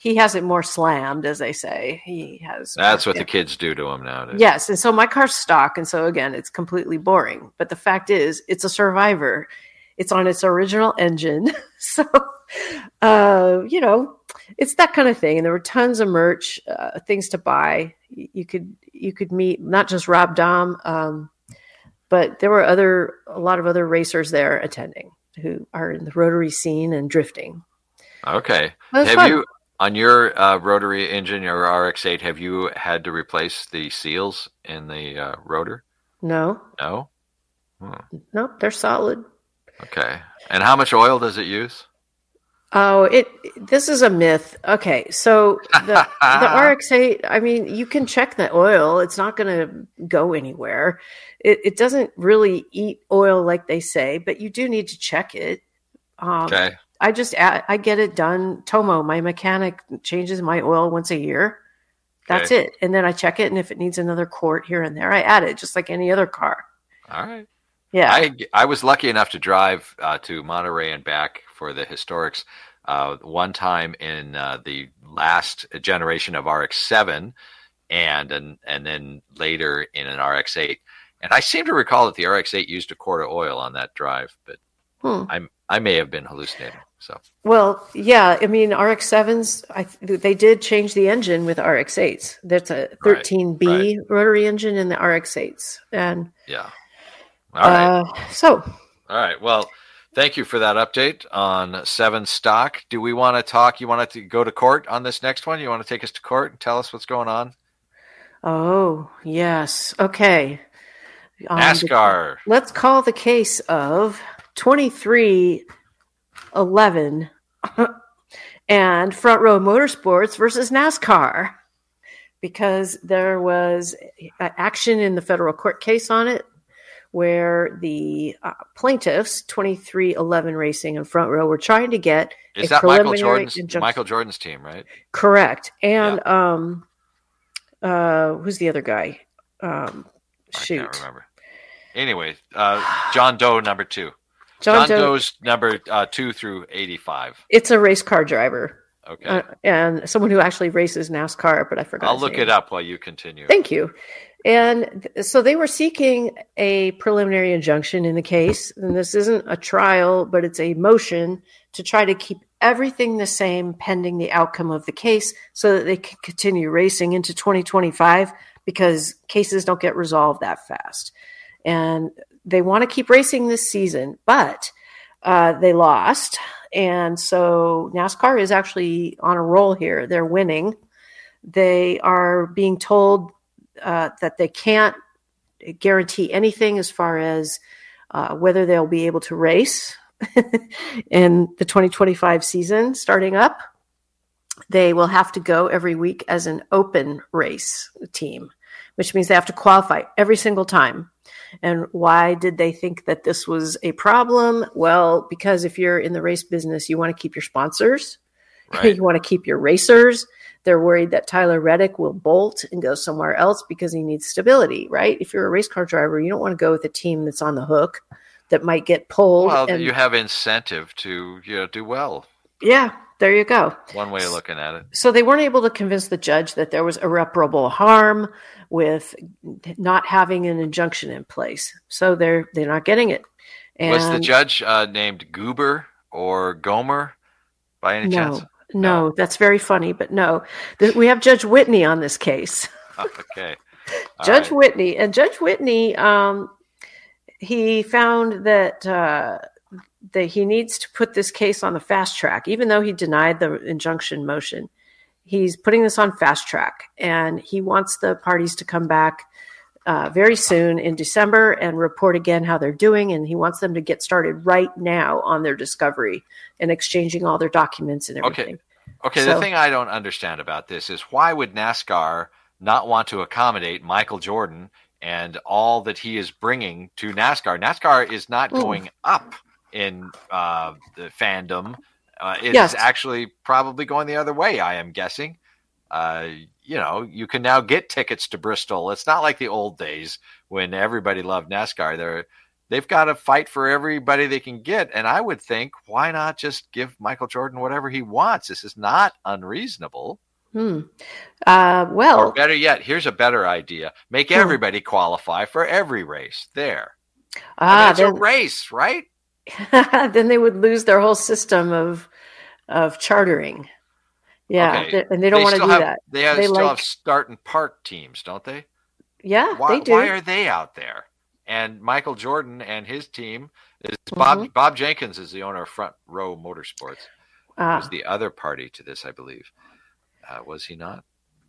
he has it more slammed, as they say. He has. That's what the kids do to him nowadays. Yes, and so my car's stock, and so again, it's completely boring. But the fact is, it's a Survivor. It's on its original engine, so uh, you know, it's that kind of thing. And there were tons of merch, uh, things to buy. You could you could meet not just Rob Dahm, um, but there were other a lot of other racers there attending who are in the rotary scene and drifting. Okay, have fun. you? On your uh, rotary engine, your R X eight, have you had to replace the seals in the uh, rotor? No. No? Hmm. Nope, they're solid. Okay. And how much oil does it use? Oh, it. This is a myth. Okay, so the the R X eight, I mean, you can check the oil. It's not going to go anywhere. It, it doesn't really eat oil like they say, but you do need to check it. Um, okay. I just add, I get it done. Tomo, my mechanic, changes my oil once a year. That's okay. it. And then I check it. And if it needs another quart here and there, I add it just like any other car. All right. Yeah. I, I was lucky enough to drive uh, to Monterey and back for the Historics uh, one time in uh, the last generation of R X seven and, and, and then later in an R X eight. And I seem to recall that the R X eight used a quart of oil on that drive, but hmm. I'm, I may have been hallucinating. So well, yeah, I mean R X sevens. I they did change the engine with R X eights. That's a thirteen B right, right. rotary engine in the R X eights, and yeah. All right. Uh, so, all right. Well, thank you for that update on seven stock. Do we want to talk? You want to go to court on this next one? You want to take us to court and tell us what's going on? Oh yes. Okay. Um, NASCAR. The, let's call the case of twenty-three eleven and Front Row Motorsports versus NASCAR, because there was action in the federal court case on it where the uh, plaintiffs, twenty-three eleven Racing and Front Row, were trying to get is that Michael Jordan's injunction. Michael Jordan's team, right? Correct. And yeah. um, uh, who's the other guy? Um, shoot, I can't remember. Anyway, uh, John Doe number two. John, John Doe, Doe's number uh, two through eighty-five. It's a race car driver. Okay. Uh, and someone who actually races NASCAR, but I forgot. I'll look name. it up while you continue. Thank you. And th- so they were seeking a preliminary injunction in the case. And this isn't a trial, but it's a motion to try to keep everything the same pending the outcome of the case so that they can continue racing into twenty twenty-five, because cases don't get resolved that fast. And they want to keep racing this season, but uh, they lost. And so NASCAR is actually on a roll here. They're winning. They are being told uh, that they can't guarantee anything as far as uh, whether they'll be able to race in the twenty twenty-five season starting up. They will have to go every week as an open race team, which means they have to qualify every single time. And why did they think that this was a problem? Well, because if you're in the race business, you want to keep your sponsors. Right. You want to keep your racers. They're worried that Tyler Reddick will bolt and go somewhere else because he needs stability, right? If you're a race car driver, you don't want to go with a team that's on the hook that might get pulled. Well, and, you have incentive to you know, do well. Yeah, there you go. One way of looking at it. So they weren't able to convince the judge that there was irreparable harm with not having an injunction in place. So they're they're not getting it. And was the judge uh, named Goober or Gomer by any no, chance? No, no, that's very funny, but no. The, we have Judge Whitney on this case. Okay. All Judge right. Whitney. And Judge Whitney, um, he found that uh, that he needs to put this case on the fast track, even though he denied the injunction motion. He's putting this on fast track, and he wants the parties to come back uh, very soon in December and report again how they're doing. And he wants them to get started right now on their discovery and exchanging all their documents and everything. Okay. Okay. So, the thing I don't understand about this is why would NASCAR not want to accommodate Michael Jordan and all that he is bringing to NASCAR? NASCAR is not going up in uh, the fandom. Uh, it's yes. actually probably going the other way, I am guessing. Uh, you know, you can now get tickets to Bristol. It's not like the old days when everybody loved NASCAR. There, they've got to fight for everybody they can get. And I would think, why not just give Michael Jordan whatever he wants? This is not unreasonable. Hmm. Uh, well, or better yet, here's a better idea: make hmm. everybody qualify for every race. There, ah, I mean, it's then, a race, right? then they would lose their whole system of of chartering. Yeah, Okay. they, and they don't They want to still do have, that. They, have, They still like- have start and park teams, don't they? Yeah, Why, they do. why are they out there? And Michael Jordan and his team is Bob. Mhm. Bob Jenkins is the owner of Front Row Motorsports. Ah. Was the other party to this, I believe. Uh, was he not?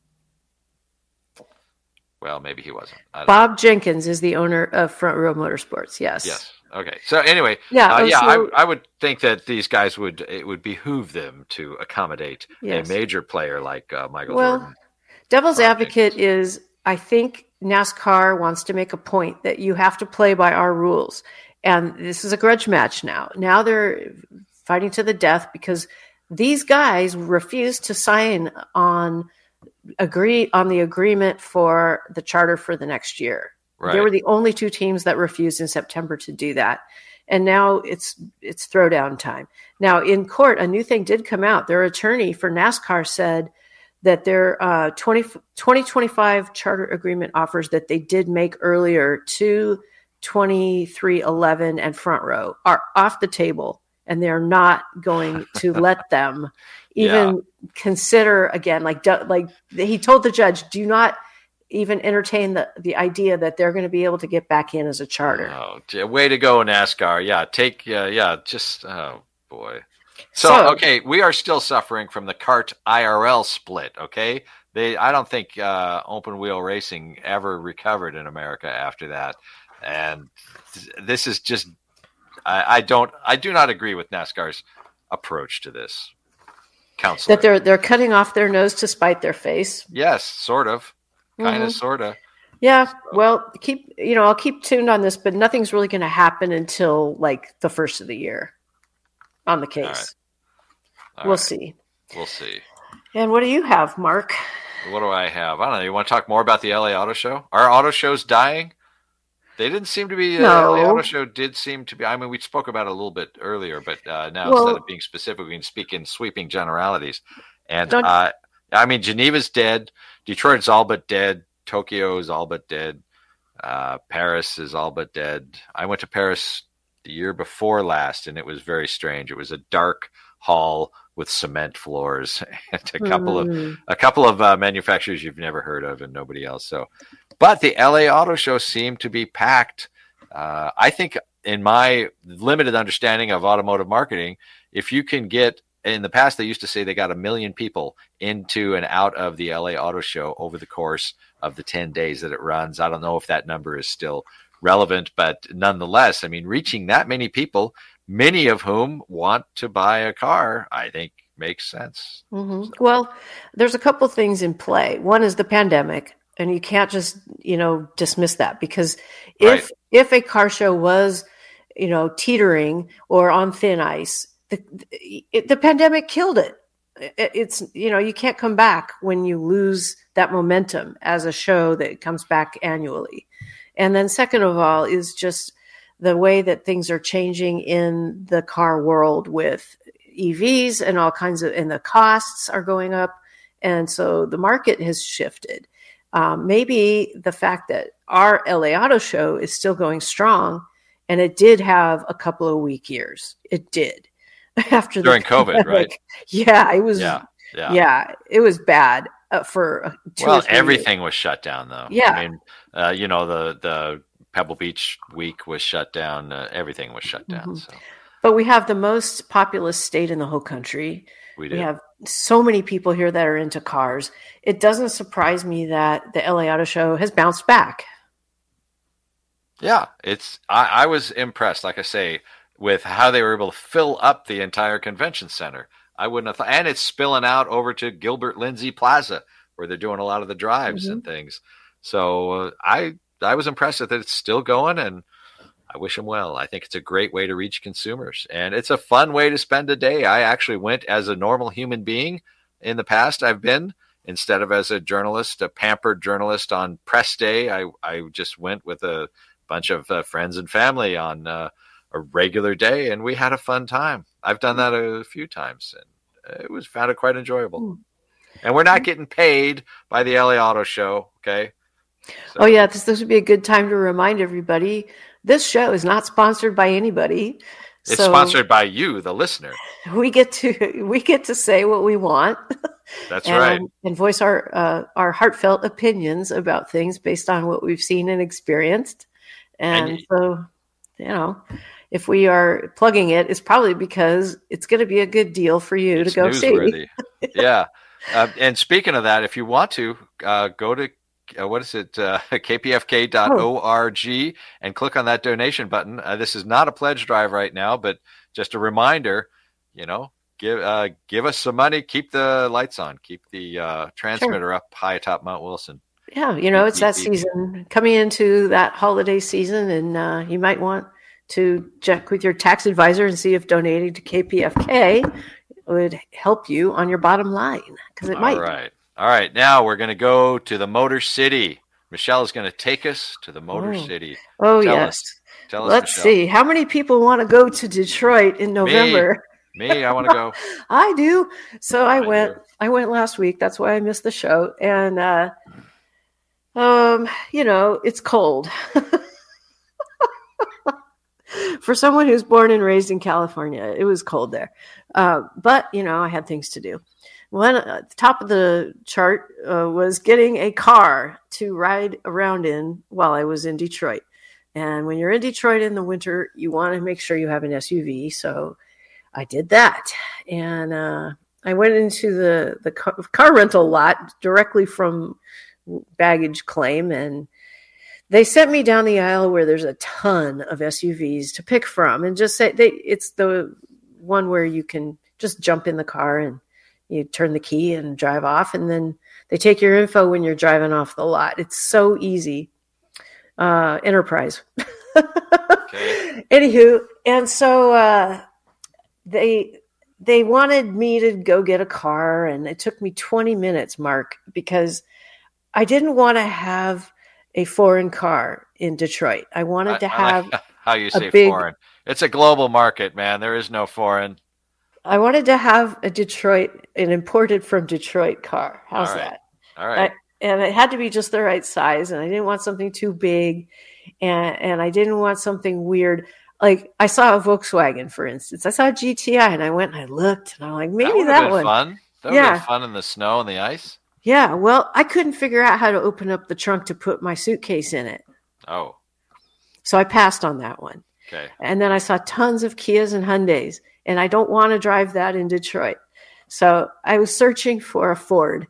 Well, maybe he wasn't. I don't know. Bob Jenkins is the owner of Front Row Motorsports. Yes. Yes. Okay. So anyway, Yeah, uh, oh, yeah, so- I, I would think that these guys would it would behoove them to accommodate Yes. a major player like uh, Michael Well, Jordan. Devil's Bob advocate Jenkins. is, I think NASCAR wants to make a point that you have to play by our rules. And this is a grudge match now. Now they're fighting to the death because these guys refused to sign on agree on the agreement for the charter for the next year. Right. They were the only two teams that refused in September to do that. And now it's it's throwdown time. Now in court, a new thing did come out. Their attorney for NASCAR said that their uh, twenty, twenty twenty-five charter agreement offers that they did make earlier to twenty-three eleven and Front Row are off the table, and they're not going to let them even Yeah. consider again. Like like he told the judge, do not even entertain the, the idea that they're going to be able to get back in as a charter. Oh, gee, way to go, NASCAR! Yeah, take uh, yeah, just oh boy. So, So- okay, we are still suffering from the CART I R L split. Okay, they I don't think uh, open wheel racing ever recovered in America after that, and th- this is just I, I don't I do not agree with NASCAR's approach to this. Counselor, That they're they're cutting off their nose to spite their face. yes, sort of, kind of, Mhm. sort of. Yeah, well, keep you know, I'll keep tuned on this, but nothing's really going to happen until like the first of the year on the case. All We'll right, see. We'll see. And what do you have, Mark? What do I have? I don't know. You want to talk more about the L A Auto Show? Are auto shows dying? They didn't seem to be. Uh, No. L A Auto Show did seem to be. I mean, we spoke about it a little bit earlier, but uh, now Well- instead of being specific, we can speak in sweeping generalities. And Don't- uh, I mean, Geneva's dead. Detroit's all but dead. Tokyo is all but dead. Uh, Paris is all but dead. I went to Paris the year before last, and it was very strange. It was a dark hall with cement floors and a couple of Hmm. a couple of uh, manufacturers you've never heard of and nobody else. So, but the L A Auto Show seemed to be packed. Uh, I think, in my limited understanding of automotive marketing, if you can get, in the past, they used to say they got a million people into and out of the L A Auto Show over the course of the ten days that it runs. I don't know if that number is still relevant, but nonetheless, I mean, reaching that many people, many of whom want to buy a car, I think makes sense. Mhm. Well, there's a couple things in play. One is the pandemic, and you can't just you know dismiss that because if Right. if a car show was you know teetering or on thin ice, the it, the pandemic killed it. It- It's you know you can't come back when you lose that momentum as a show that comes back annually. And then second of all is just the way that things are changing in the car world with E Vs and all kinds of, and the costs are going up. And so the market has shifted. Um, maybe the fact that our L A Auto Show is still going strong, and it did have a couple of weak years. It did after the During COVID, right? pandemic. Yeah, it was. Yeah. Yeah. Yeah, it was bad uh, for uh, two or Well, three years. everything was shut down, though. Yeah. I mean, uh, you know, the the Pebble Beach week was shut down. Uh, everything was shut down. Mhm. So But we have the most populous state in the whole country. we We did. have so many people here that are into cars. It doesn't surprise me that the L A Auto Show has bounced back. Yeah, it's. I, I was impressed, like I say, with how they were able to fill up the entire convention center. I wouldn't have thought, and it's spilling out over to Gilbert Lindsay Plaza, where they're doing a lot of the drives Mhm. and things. So uh, I I was impressed that it's still going, and I wish them well. I think it's a great way to reach consumers, and it's a fun way to spend a day. I actually went as a normal human being in the past. I've been, instead of as a journalist, a pampered journalist on press day. I I just went with a bunch of uh, friends and family on uh, a regular day, and we had a fun time. I've done that a few times, and it was found it quite enjoyable. Mm. And we're not getting paid by the L A Auto Show, okay? So. Oh, yeah, this, this would be a good time to remind everybody, this show is not sponsored by anybody. It's so sponsored by you, the listener. We get to we get to say what we want. That's and, right. And voice our uh, our heartfelt opinions about things based on what we've seen and experienced. And, and so, you know, if we are plugging it, it's probably because it's going to be a good deal for you to go newsworthy. see. Yeah. Uh, and speaking of that, if you want to, uh, go to Uh, what is it? Uh, K P F K dot org oh. and click on that donation button. Uh, this is not a pledge drive right now, but just a reminder, you know, give, uh, give us some money, keep the lights on, keep the uh, transmitter sure. up high atop Mount Wilson. Yeah. You know, it's that season coming into that holiday season, and uh, you might want to check with your tax advisor and see if donating to K P F K would help you on your bottom line, because it All might. All right. All right, now we're going to go to the Motor City. Michelle is going to take us to the Motor oh. City. Oh, Tell yes. Us. Tell us, Let's Michelle. see. How many people want to go to Detroit in November? Me, Me I want to go. I do. So I, I went. do. I went last week. That's why I missed the show. And, uh, um, you know, it's cold. For someone who's born and raised in California, it was cold there. Uh, but, you know, I had things to do. One at the top of the chart uh, was getting a car to ride around in while I was in Detroit. And when you're in Detroit in the winter, you want to make sure you have an S U V. So I did that. And uh, I went into the, the car, car rental lot directly from baggage claim. And they sent me down the aisle where there's a ton of S U Vs to pick from. And just say they, it's the one where you can just jump in the car and you turn the key and drive off, and then they take your info when you're driving off the lot. It's so easy. Uh, Enterprise. Okay. Anywho, and so uh, they they wanted me to go get a car, and it took me twenty minutes, Mark, because I didn't want to have a foreign car in Detroit. I wanted I, to have I like how you say big, foreign. It's a global market, man. There is no foreign. I wanted to have a Detroit, an imported from Detroit car. How's All right. that? All right. I, and it had to be just the right size, and I didn't want something too big, and and I didn't want something weird. Like I saw a Volkswagen, for instance. I saw a G T I, and I went and I looked, and I'm like, maybe that, that been one. Fun. That would yeah. have been fun in the snow and the ice. Yeah. Well, I couldn't figure out how to open up the trunk to put my suitcase in it. Oh. So I passed on that one. Okay. And then I saw tons of Kias and Hyundais, and I don't want to drive that in Detroit. So I was searching for a Ford.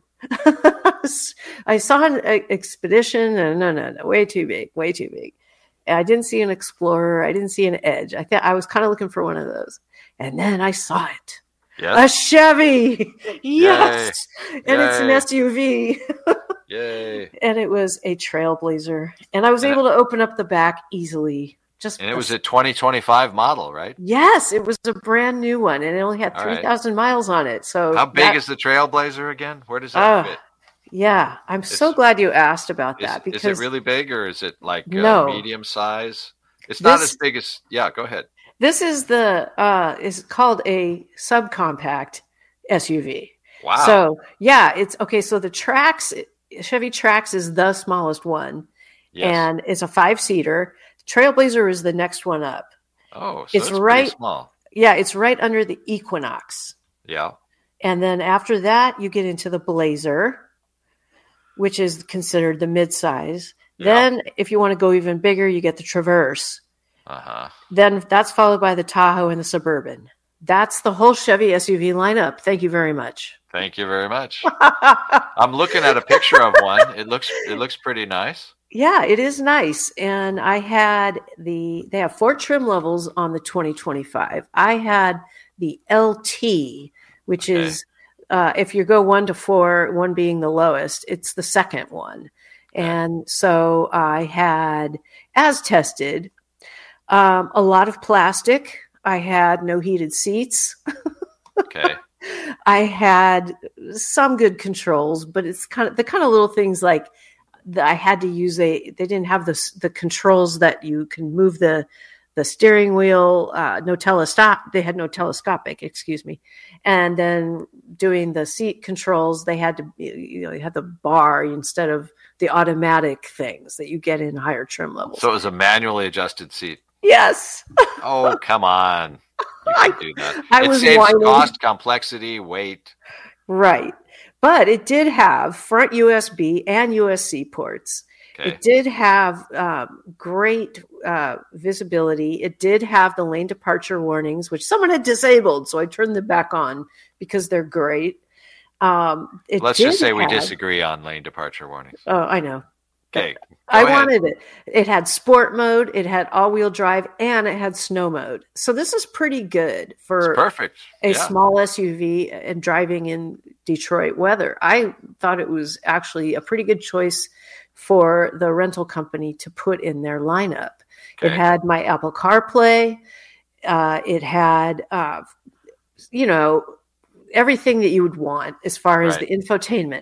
I saw an Expedition, and no, no, no, way too big, way too big. And I didn't see an Explorer. I didn't see an Edge. I thought I was kind of looking for one of those. And then I saw it. Yes. A Chevy. Yes. Yay. And Yay. it's an S U V. Yay. And it was a Trailblazer. And I was and able it, to open up the back easily. Just and it was a twenty twenty-five model, right? Yes, it was a brand new one, and it only had three thousand right. miles on it. So how big that, is the Trailblazer again? Where does that uh, fit? Yeah, I'm it's, so glad you asked about is, that. Because is it really big, or is it like no, uh, medium size? It's not this, as big as. Yeah, go ahead. This is the uh, is called a subcompact S U V. Wow. So yeah, it's okay. So the Trax, Chevy Trax is the smallest one, yes. and it's a five seater. Trailblazer is the next one up. Oh, so it's it's right small. Yeah, it's right under the Equinox. Yeah. And then after that, you get into the Blazer, which is considered the midsize. Yeah. Then if you want to go even bigger, you get the Traverse. Uh-huh. Then that's followed by the Tahoe and the Suburban. That's the whole Chevy S U V lineup. Thank you very much. Thank you very much. I'm looking at a picture of one. It looks it looks pretty nice. Yeah, it is nice. And I had the, they have four trim levels on the twenty twenty-five. I had the L T, which okay. is, uh, if you go one to four, one being the lowest, it's the second one. Okay. And so I had, as tested, um, a lot of plastic. I had no heated seats. Okay. I had some good controls, but it's kind of the kind of little things like the, I had to use a. They didn't have the the controls that you can move the the steering wheel. Uh, no telestop. They had no telescopic. Excuse me. And then doing the seat controls, they had to. You know, you had the bar instead of the automatic things that you get in higher trim levels. So it was a manually adjusted seat. Yes. Oh, come on. You can do that. I it was saves whining. cost, complexity, weight. Right. But it did have front U S B and U S C ports. Okay. It did have um, great uh, visibility. It did have the lane departure warnings, which someone had disabled. So I turned them back on because they're great. Um, it Let's did just say we have- disagree on lane departure warnings. Oh, I know. Okay. I Go ahead. wanted it. It had sport mode, it had all-wheel drive, and it had snow mode. So this is pretty good for It's perfect. a Yeah. small S U V and driving in Detroit weather. I thought it was actually a pretty good choice for the rental company to put in their lineup. It Okay. had my Apple CarPlay. Uh, it had, uh, you know, everything that you would want as far as Right. the infotainment.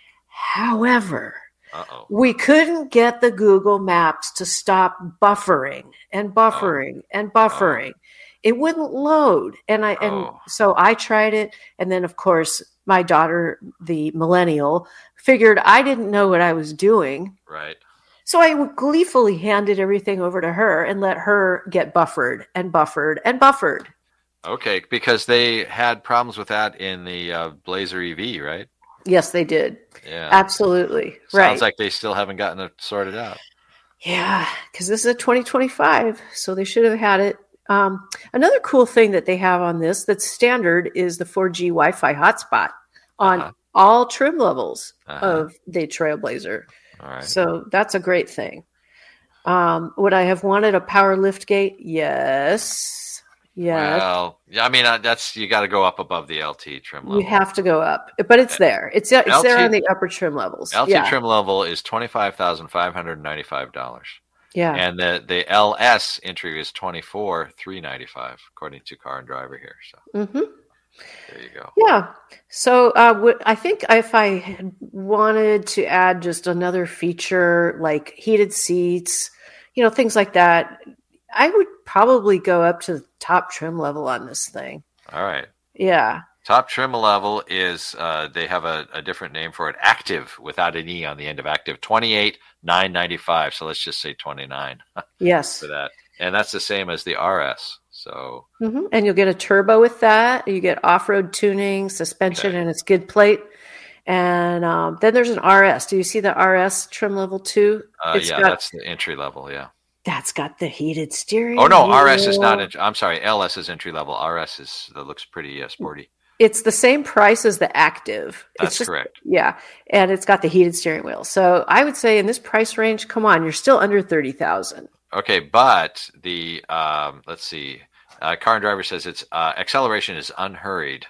However, Uh-oh. we couldn't get the Google Maps to stop buffering and buffering and buffering. It wouldn't load. And I and Oh. so I tried it. And then of course my daughter, the millennial, figured I didn't know what I was doing. Right. So I gleefully handed everything over to her and let her get buffered and buffered and buffered. Okay, because they had problems with that in the uh, Blazer E V, right? Yes, they did. Yeah. Absolutely. Sounds right. like they still haven't gotten it sorted out. Yeah, because this is a twenty twenty-five, so they should have had it. Um, another cool thing that they have on this that's standard is the four G Wi-Fi hotspot on Uh-huh. all trim levels Uh-huh. of the Trailblazer. All right. So that's a great thing. Um, would I have wanted a power lift gate? Yes. Yes. Well, yeah, I mean, uh, that's you got to go up above the L T trim level. You have to go up, but it's there. It's it's L T there on the upper trim levels. L T yeah. trim level is twenty-five thousand five hundred ninety-five dollars. Yeah. And the, the L S entry is twenty-four thousand three hundred ninety-five dollars, according to Car and Driver here. So hmm there you go. Yeah. So uh, w- I think if I had wanted to add just another feature like heated seats, you know, things like that, I would probably go up to the top trim level on this thing. All right. Yeah. Top trim level is, uh, they have a, a different name for it, active, without an E on the end of active, twenty-eight thousand nine hundred ninety-five dollars. So let's just say twenty-nine Yes. for that. And that's the same as the R S. So, hmm And you'll get a turbo with that. You get off-road tuning, suspension, Okay. and a skid plate. And um, then there's an R S. Do you see the R S trim level two? uh, It's yeah, got- that's the entry level. Yeah. That's got the heated steering. Oh, no, R S is not. wheel. Ent- I'm sorry. L S is entry level. R S is, that looks pretty uh, sporty. It's the same price as the Active. That's it's just, correct. Yeah, and it's got the heated steering wheel. So I would say in this price range, come on, you're still under thirty thousand. Okay, but the um, let's see, uh, Car and Driver says its uh, acceleration is unhurried.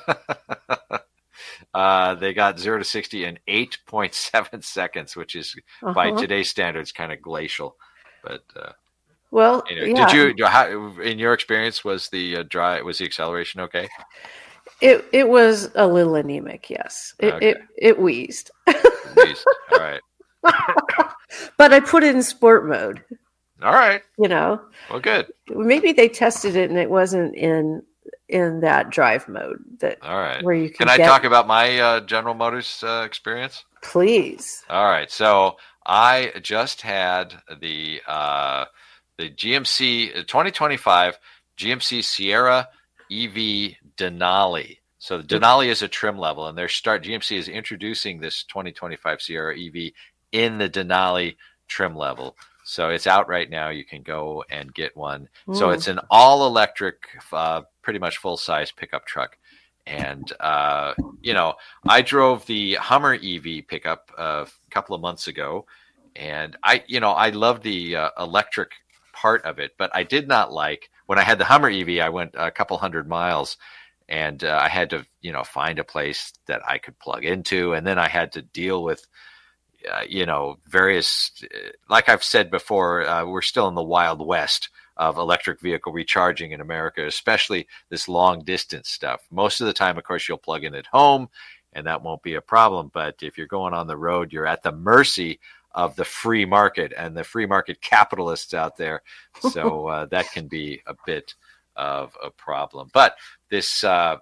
uh, they got zero to sixty in eight point seven seconds, which is by Uh-huh. today's standards kind of glacial. But uh, Well, anyway, yeah, did you? do- How, in your experience, was the uh, dry? Was the acceleration okay? It it was a little anemic. Yes, it Okay. it, it wheezed, At least. All right, but I put it in sport mode. all right. You know, Well, good. maybe they tested it and it wasn't in in that drive mode that All right. where you can. Can I get, talk about my uh, General Motors uh, experience? Please. All right, so I just had the uh, the G M C twenty twenty-five G M C Sierra E V Denali. So the Denali is a trim level, and their start G M C is introducing this twenty twenty-five Sierra E V in the Denali trim level. So it's out right now. You can go and get one. So Mm. it's an all electric, uh, pretty much full size pickup truck. And, uh, you know, I drove the Hummer E V pickup uh, a couple of months ago, and I, you know, I loved the uh, electric part of it, but I did not like when I had the Hummer E V, I went a couple hundred miles and uh, I had to, you know, find a place that I could plug into. And then I had to deal with, uh, you know, various, uh, like I've said before, uh, we're still in the Wild West of electric vehicle recharging in America, especially this long distance stuff. Most of the time, of course, you'll plug in at home and that won't be a problem. But if you're going on the road, you're at the mercy of the free market and the free market capitalists out there. So uh, that can be a bit of a problem. But this uh,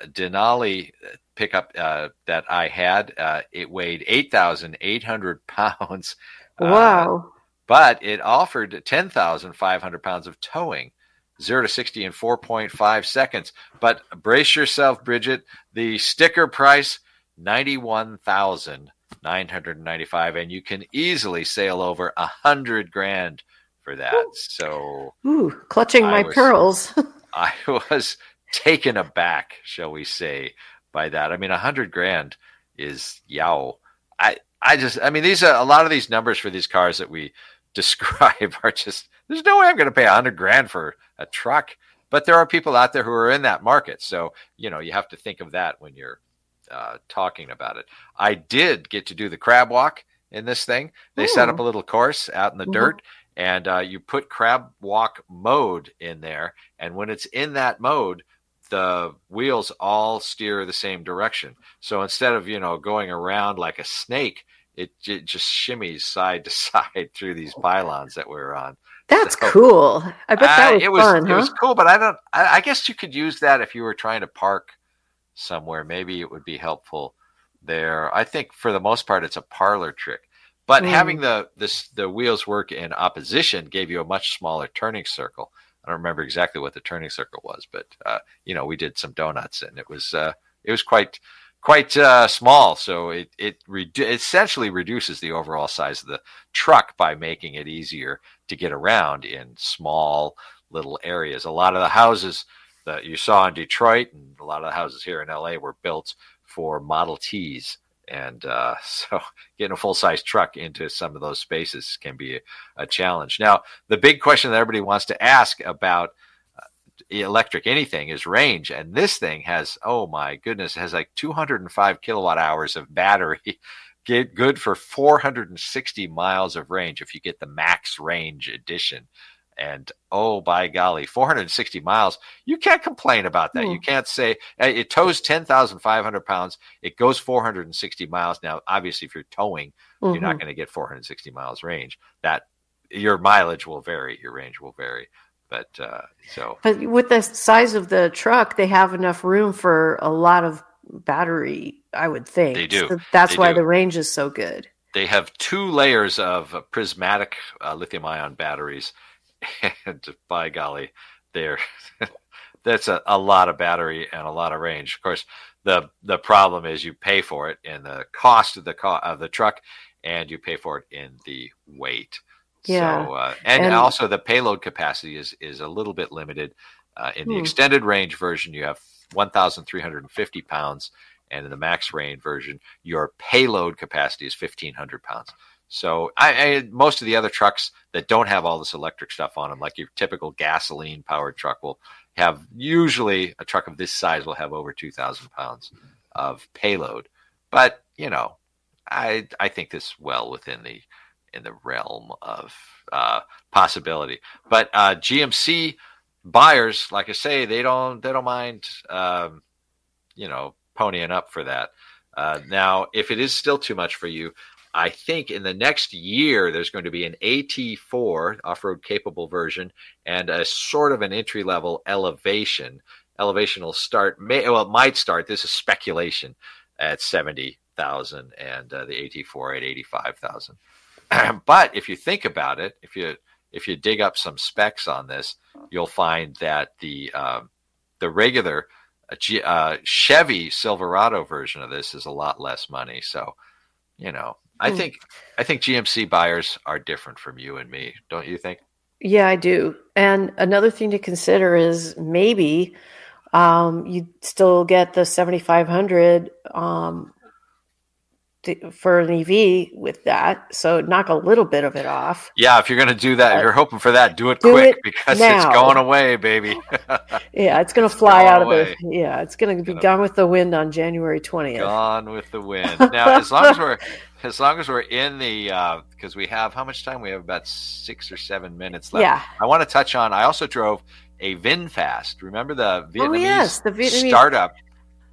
Denali pickup uh, that I had, uh, it weighed eight thousand eight hundred pounds. Wow. Uh, but it offered ten thousand five hundred pounds of towing, zero to sixty in four point five seconds. But brace yourself, Bridget, the sticker price, ninety-one thousand nine hundred ninety-five, and you can easily sail over a hundred grand for that. Ooh. So, ooh, clutching my was, pearls. I was taken aback, shall we say, by that. I mean, a hundred grand is yow. I, I just, I mean, these are a lot of these numbers for these cars that we describe are just, there's no way I'm going to pay a hundred grand for a truck. But there are people out there who are in that market. So, you know, you have to think of that when you're uh, talking about it. I did get to do the crab walk in this thing. They Ooh. set up a little course out in the mm-hmm. dirt, and uh, you put crab walk mode in there. And when it's in that mode, the wheels all steer the same direction. So instead of, you know, going around like a snake, it, it just shimmies side to side through these pylons that we're on. That's so, cool. I bet that was, uh, it was fun, it huh? was cool, but I don't. I, I guess you could use that if you were trying to park somewhere. Maybe it would be helpful there. I think for the most part, it's a parlor trick. But mm. having the this the wheels work in opposition gave you a much smaller turning circle. I don't remember exactly what the turning circle was, but uh, you know, we did some donuts, and it was uh, it was quite quite uh, small. So it it redu- essentially reduces the overall size of the truck by making it easier to get around in small little areas. A lot of the houses that you saw in Detroit and a lot of the houses here in L A were built for Model Ts. And uh, so getting a full-size truck into some of those spaces can be a, a challenge. Now, the big question that everybody wants to ask about uh, electric anything is range. And this thing has, oh my goodness, it has like two hundred five kilowatt hours of battery. Get good for four hundred sixty miles of range if you get the max range edition. And oh, by golly, four hundred sixty miles. You can't complain about that. Mm. You can't say it tows ten thousand five hundred pounds. It goes four hundred sixty miles. Now, obviously, if you're towing, mm-hmm. you're not going to get four hundred sixty miles range. That your mileage will vary. Your range will vary. But uh, so, but with the size of the truck, they have enough room for a lot of battery, I would think. They do. So that's they why do. the range is so good. They have two layers of prismatic uh, lithium-ion batteries. And by golly, there that's a, a lot of battery and a lot of range. Of course, the the problem is you pay for it in the cost of the co- of the truck, and you pay for it in the weight. Yeah, so, uh, and, and also the payload capacity is is a little bit limited. Uh, in the hmm. extended range version, you have one thousand three hundred fifty pounds, and in the max range version, your payload capacity is fifteen hundred pounds. So I, I most of the other trucks that don't have all this electric stuff on them, like your typical gasoline powered truck, will have usually a truck of this size will have over two thousand pounds of payload. But, you know, I I think this well within the in the realm of uh, possibility. But uh, G M C buyers, like I say, they don't they don't mind um, you know, ponying up for that. Uh, now, if it is still too much for you, I think in the next year, there's going to be an A T four off-road capable version and a sort of an entry-level Elevation. Elevation will start, may, well, it might start, this is speculation, at seventy thousand and uh, the A T four at eighty-five thousand. But if you think about it, if you if you dig up some specs on this, you'll find that the um, the regular uh, G, uh, Chevy Silverado version of this is a lot less money. So, you know, I mm. think I think G M C buyers are different from you and me, don't you think? Yeah, I do. And another thing to consider is maybe um, you still get the seventy-five hundred um, to, for an E V with that. So knock a little bit of it off. Yeah, if you're going to do that, uh, if you're hoping for that, do it do quick it because now. It's going away, baby. Yeah, it's going to fly out away. of the. Yeah, it's going to be gonna, gone with the wind on January twentieth. Gone with the wind. Now, as long as we're as long as we're in the because uh, we have how much time? We have about six or seven minutes left. Yeah. I want to touch on. I also drove a VinFast. Remember the Vietnamese, oh, yes, the Vietnamese startup that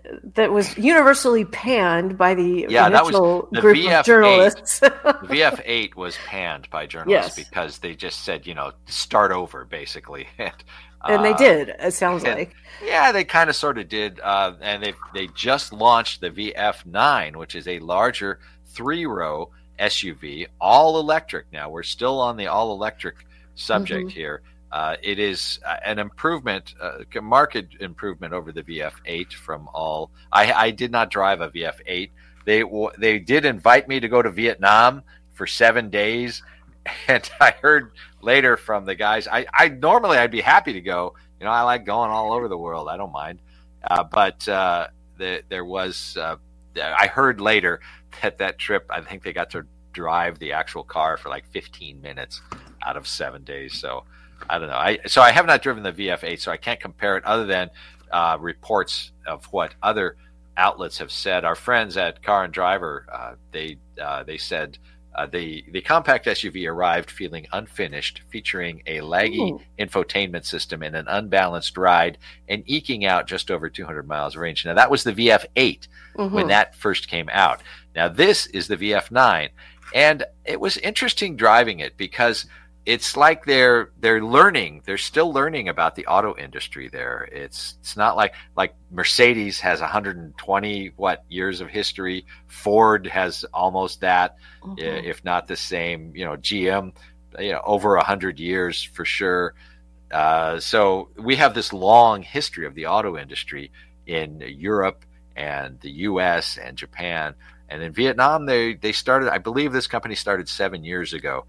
that was universally panned by the Yeah, that was initial the group V F eight. of journalists. The V F eight was panned by journalists Yes. because they just said, you know, start over, basically. and and they uh, did, it sounds and- like. Yeah, they kind of sort of did. Uh, and they they just launched the V F nine, which is a larger three-row S U V, all electric now. We're still on the all electric subject Mhm. here. Uh, it is uh, an improvement, uh, a marked improvement over the V F eight from all. I, I did not drive a V F eight. They w- they did invite me to go to Vietnam for seven days, and I heard later from the guys. I, I normally I'd be happy to go. You know, I like going all over the world. I don't mind. Uh, but uh, the, there was. Uh, I heard later that that trip. I think they got to drive the actual car for like fifteen minutes out of seven days. So. I don't know. I so I have not driven the V F eight, so I can't compare it other than uh, reports of what other outlets have said. Our friends at Car and Driver, uh, they uh, they said uh, the the compact S U V arrived feeling unfinished, featuring a laggy Ooh. infotainment system and an unbalanced ride, and eking out just over two hundred miles of range. Now that was the V F eight Mhm. when that first came out. Now this is the V F nine, and it was interesting driving it because it's like they're they're learning. They're still learning about the auto industry there. It's it's not like like Mercedes has one hundred twenty what years of history. Ford has almost that, Mhm. if not the same. You know, G M, you know, over a hundred years for sure. Uh, so we have this long history of the auto industry in Europe and the U S and Japan, and in Vietnam they they started. I believe this company started seven years ago.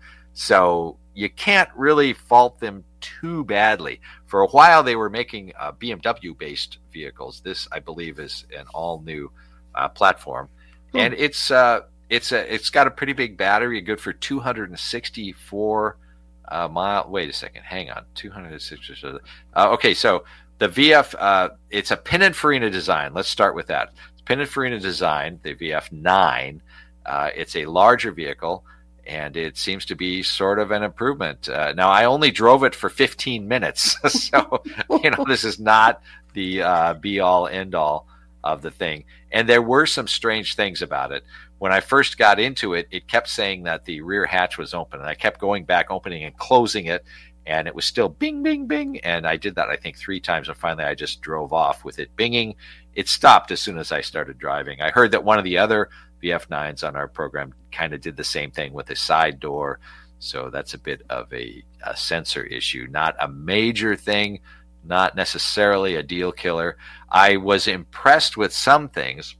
So you can't really fault them too badly. For a while, they were making uh, B M W-based vehicles. This, I believe, is an all-new uh, platform, Hmm. and it's uh, it's a it's got a pretty big battery, good for two hundred sixty-four uh, mile. Wait a second, hang on, two hundred sixty. Uh, okay, so the V F, uh, it's a Pininfarina design. Let's start with that. It's Pininfarina design, the V F nine. Uh, it's a larger vehicle. And it seems to be sort of an improvement. Uh, now, I only drove it for fifteen minutes. So, you know, this is not the uh, be-all, end-all of the thing. And there were some strange things about it. When I first got into it, it kept saying that the rear hatch was open. And I kept going back, opening and closing it. And it was still bing, bing, bing. And I did that, I think, three times. And finally, I just drove off with it binging. It stopped as soon as I started driving. I heard that one of the other V F nines on our program kind of did the same thing with a side door. So that's a bit of a, a sensor issue, not a major thing, not necessarily a deal killer. I was impressed with some things.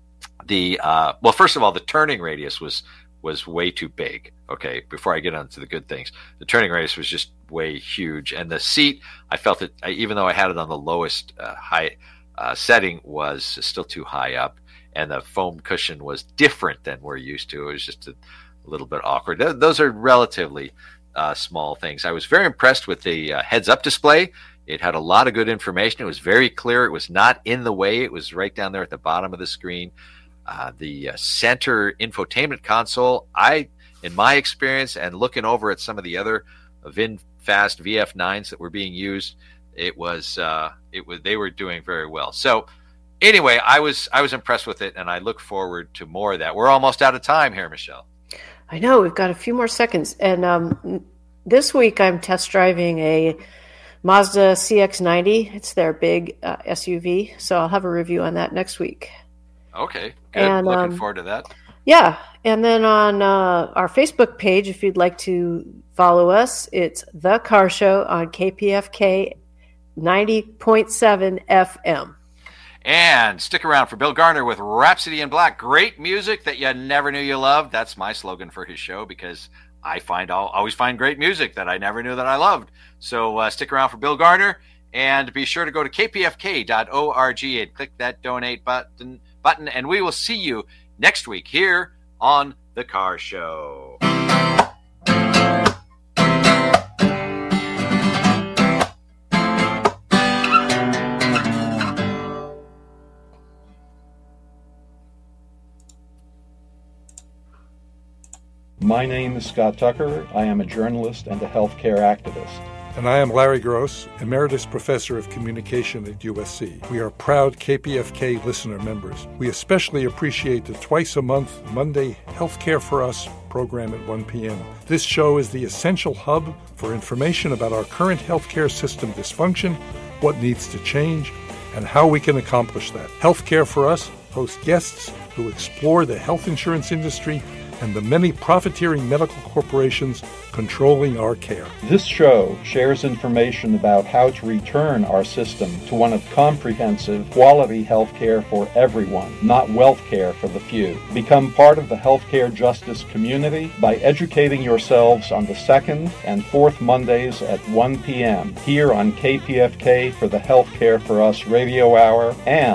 The uh, well, first of all, the turning radius was was way too big. Okay, before I get on to the good things, the turning radius was just way huge, and the seat, I felt it, I, even though I had it on the lowest uh, high uh, setting, was still too high up. And the foam cushion was different than we're used to. It was just a little bit awkward. Th- those are relatively uh, small things. I was very impressed with the uh, heads-up display. It had a lot of good information. It was very clear. It was not in the way. It was right down there at the bottom of the screen. Uh, the uh, center infotainment console, I, in my experience, and looking over at some of the other VinFast V F nines that were being used, it was uh, it was they were doing very well. So. Anyway, I was I was impressed with it, and I look forward to more of that. We're almost out of time here, Michelle. I know, we've got a few more seconds. And um, this week I'm test driving a Mazda C X ninety. It's their big uh, S U V. So I'll have a review on that next week. Okay, good. And, Looking um, forward to that. Yeah. And then on uh, our Facebook page, if you'd like to follow us, it's The Car Show on K P F K ninety point seven F M. And stick around for Bill Garner with Rhapsody in Black. Great music that you never knew you loved. That's my slogan for his show, because I find I'll always find great music that I never knew that I loved. So uh, stick around for Bill Garner, and be sure to go to k p f k dot org and click that donate button, button, and we will see you next week here on The Car Show. My name is Scott Tucker. I am a journalist and a healthcare activist. And I am Larry Gross, Emeritus Professor of Communication at U S C. We are proud K P F K listener members. We especially appreciate the twice-a-month Monday Healthcare for Us program at one p.m. This show is the essential hub for information about our current healthcare system dysfunction, what needs to change, and how we can accomplish that. Healthcare for Us hosts guests who explore the health insurance industry and the many profiteering medical corporations controlling our care. This show shares information about how to return our system to one of comprehensive, quality health care for everyone, not wealth care for the few. Become part of the healthcare justice community by educating yourselves on the second and fourth Mondays at one p.m. here on K P F K for the Healthcare for Us radio hour and